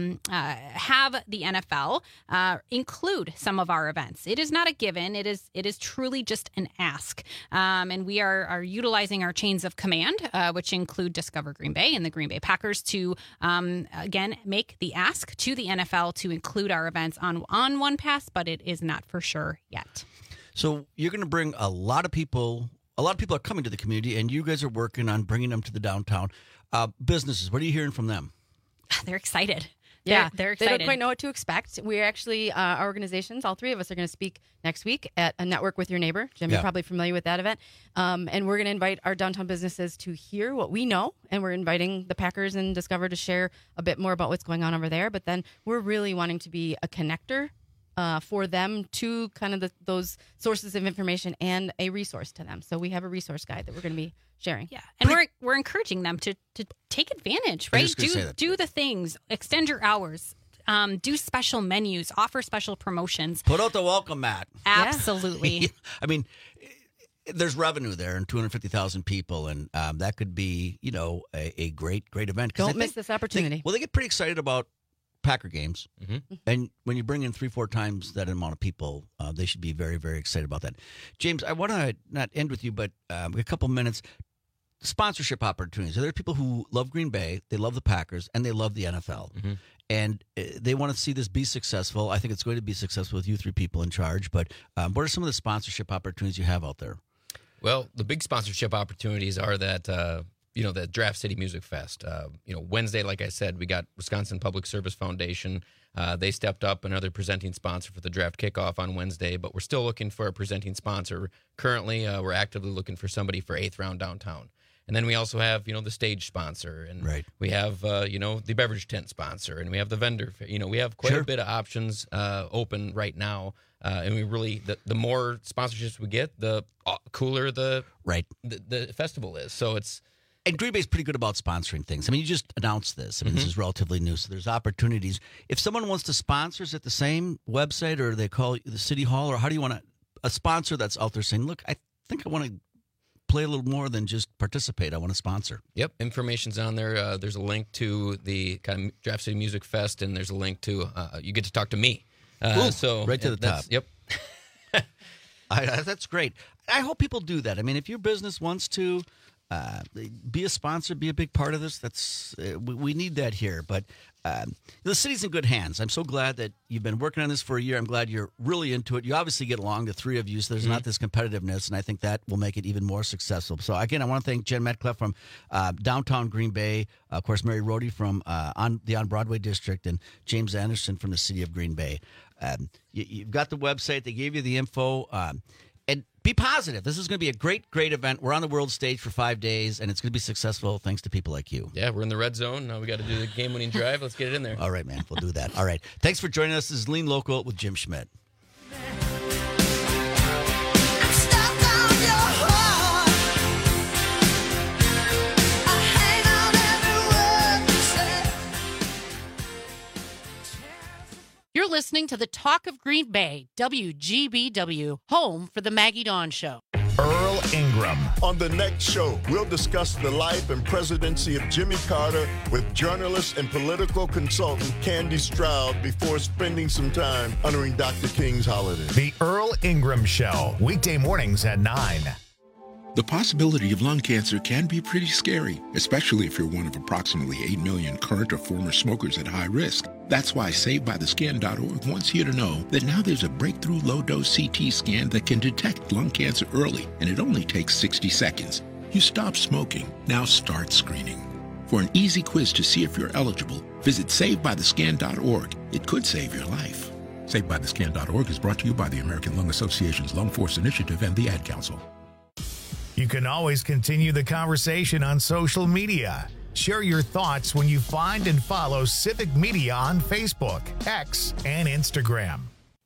have the NFL include some of our events. It is not a given. It is truly just an ask. And we are utilizing our chains of command, which include Discover Green Bay and the Green Bay Packers, to, again, make the ask to the NFL to include our events on OnePass, but it is not for sure yet. So you're going to bring a lot of people. A lot of people are coming to the community, and you guys are working on bringing them to the downtown. Businesses, what are you hearing from them? They're excited. Yeah, they're excited. They don't quite know what to expect. We're actually, our organizations, all three of us are going to speak next week at a Network with Your Neighbor. Jim, you're probably familiar with that event. And we're going to invite our downtown businesses to hear what we know. And we're inviting the Packers and Discover to share a bit more about what's going on over there. But then we're really wanting to be a connector for them to kind of those sources of information and a resource to them. So we have a resource guide that we're going to be sharing. Yeah, and we're encouraging them to take advantage, right? Do the things, extend your hours, do special menus, offer special promotions. Put out the welcome mat. Absolutely. I mean, there's revenue there, and 250,000 people, and that could be, a great event. Don't miss this opportunity. They get pretty excited about Packer games, and when you bring in 3-4 times that amount of people, they should be very, very excited about that. James, I want to not end with you, but a couple minutes. Sponsorship opportunities. So there are people who love Green Bay, they love the Packers, and they love the NFL, and they want to see this be successful. I think it's going to be successful with you three people in charge. But what are some of the sponsorship opportunities you have out there? Well, the big sponsorship opportunities are that. The Draft City Music Fest. Wednesday, like I said, we got Wisconsin Public Service Foundation. They stepped up, another presenting sponsor for the draft kickoff on Wednesday, but we're still looking for a presenting sponsor. Currently, we're actively looking for somebody for 8th Round Downtown. And then we also have, the stage sponsor, and we have, the beverage tent sponsor, and we have the vendor. We have quite a bit of options open right now. And we really, the more sponsorships we get, the cooler the festival is. So it's. And Green Bay's pretty good about sponsoring things. I mean, you just announced this. I mean, this is relatively new, so there's opportunities. If someone wants to sponsor, is it the same website, or they call the City Hall, or how do you want a sponsor that's out there saying, look, I think I want to play a little more than just participate. I want to sponsor. Yep, information's on there. There's a link to the kind of Draft City Music Fest, and there's a link to, you get to talk to me. So right to the top. Yep. That's great. I hope people do that. I mean, if your business wants to be a sponsor, be a big part of this, that's we need that here. But the city's in good hands. I'm so glad that you've been working on this for a year. I'm glad you're really into it. You obviously get along, the three of you, so there's not this competitiveness, and I think that will make it even more successful. So, again, I want to thank Jen Metcalf from downtown Green Bay, of course, Mary Rohde from On Broadway District, and James Anderson from the city of Green Bay. You've got the website. They gave you the info. And be positive. This is going to be a great, great event. We're on the world stage for 5 days, and it's going to be successful thanks to people like you. Yeah, we're in the red zone. Now we got to do the game-winning drive. Let's get it in there. All right, man. We'll do that. All right. Thanks for joining us. This is Lean Local with Jim Schmidt. You're listening listening to the Talk of Green Bay, WGBW, home for the Maggie Dawn Show. Earl Ingram. On the next show, we'll discuss the life and presidency of Jimmy Carter with journalist and political consultant Candy Stroud before spending some time honoring Dr. King's holiday. The Earl Ingram Show, weekday mornings at 9. The possibility of lung cancer can be pretty scary, especially if you're one of approximately 8 million current or former smokers at high risk. That's why SaveByTheScan.org wants you to know that now there's a breakthrough low-dose CT scan that can detect lung cancer early, and it only takes 60 seconds. You stop smoking, now start screening. For an easy quiz to see if you're eligible, visit SaveByTheScan.org. It could save your life. SaveByTheScan.org is brought to you by the American Lung Association's Lung Force Initiative and the Ad Council. You can always continue the conversation on social media. Share your thoughts when you find and follow Civic Media on Facebook, X, and Instagram.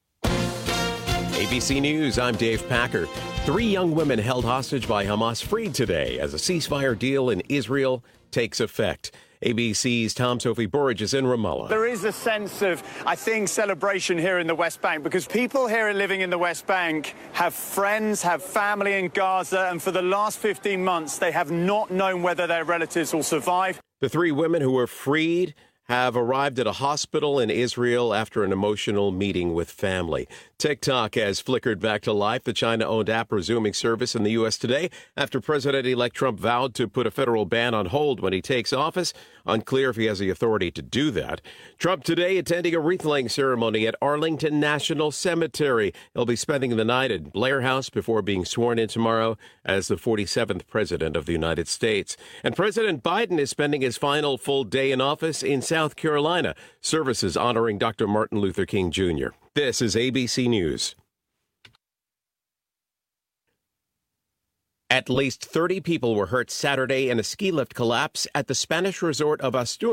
ABC News, I'm Dave Packer. 3 young women held hostage by Hamas freed today as a ceasefire deal in Israel takes effect. ABC's Tom Sophie Burridge is in Ramallah. There is a sense of, I think, celebration here in the West Bank because people here living in the West Bank have friends, have family in Gaza, and for the last 15 months, they have not known whether their relatives will survive. The 3 women who were freed have arrived at a hospital in Israel after an emotional meeting with family. TikTok has flickered back to life, the China-owned app resuming service in the U.S. today after President-elect Trump vowed to put a federal ban on hold when he takes office. Unclear if he has the authority to do that. Trump today attending a wreath-laying ceremony at Arlington National Cemetery. He'll be spending the night at Blair House before being sworn in tomorrow as the 47th president of the United States. And President Biden is spending his final full day in office in South Carolina. Services honoring Dr. Martin Luther King Jr. This is ABC News. At least 30 people were hurt Saturday in a ski lift collapse at the Spanish resort of Asturias.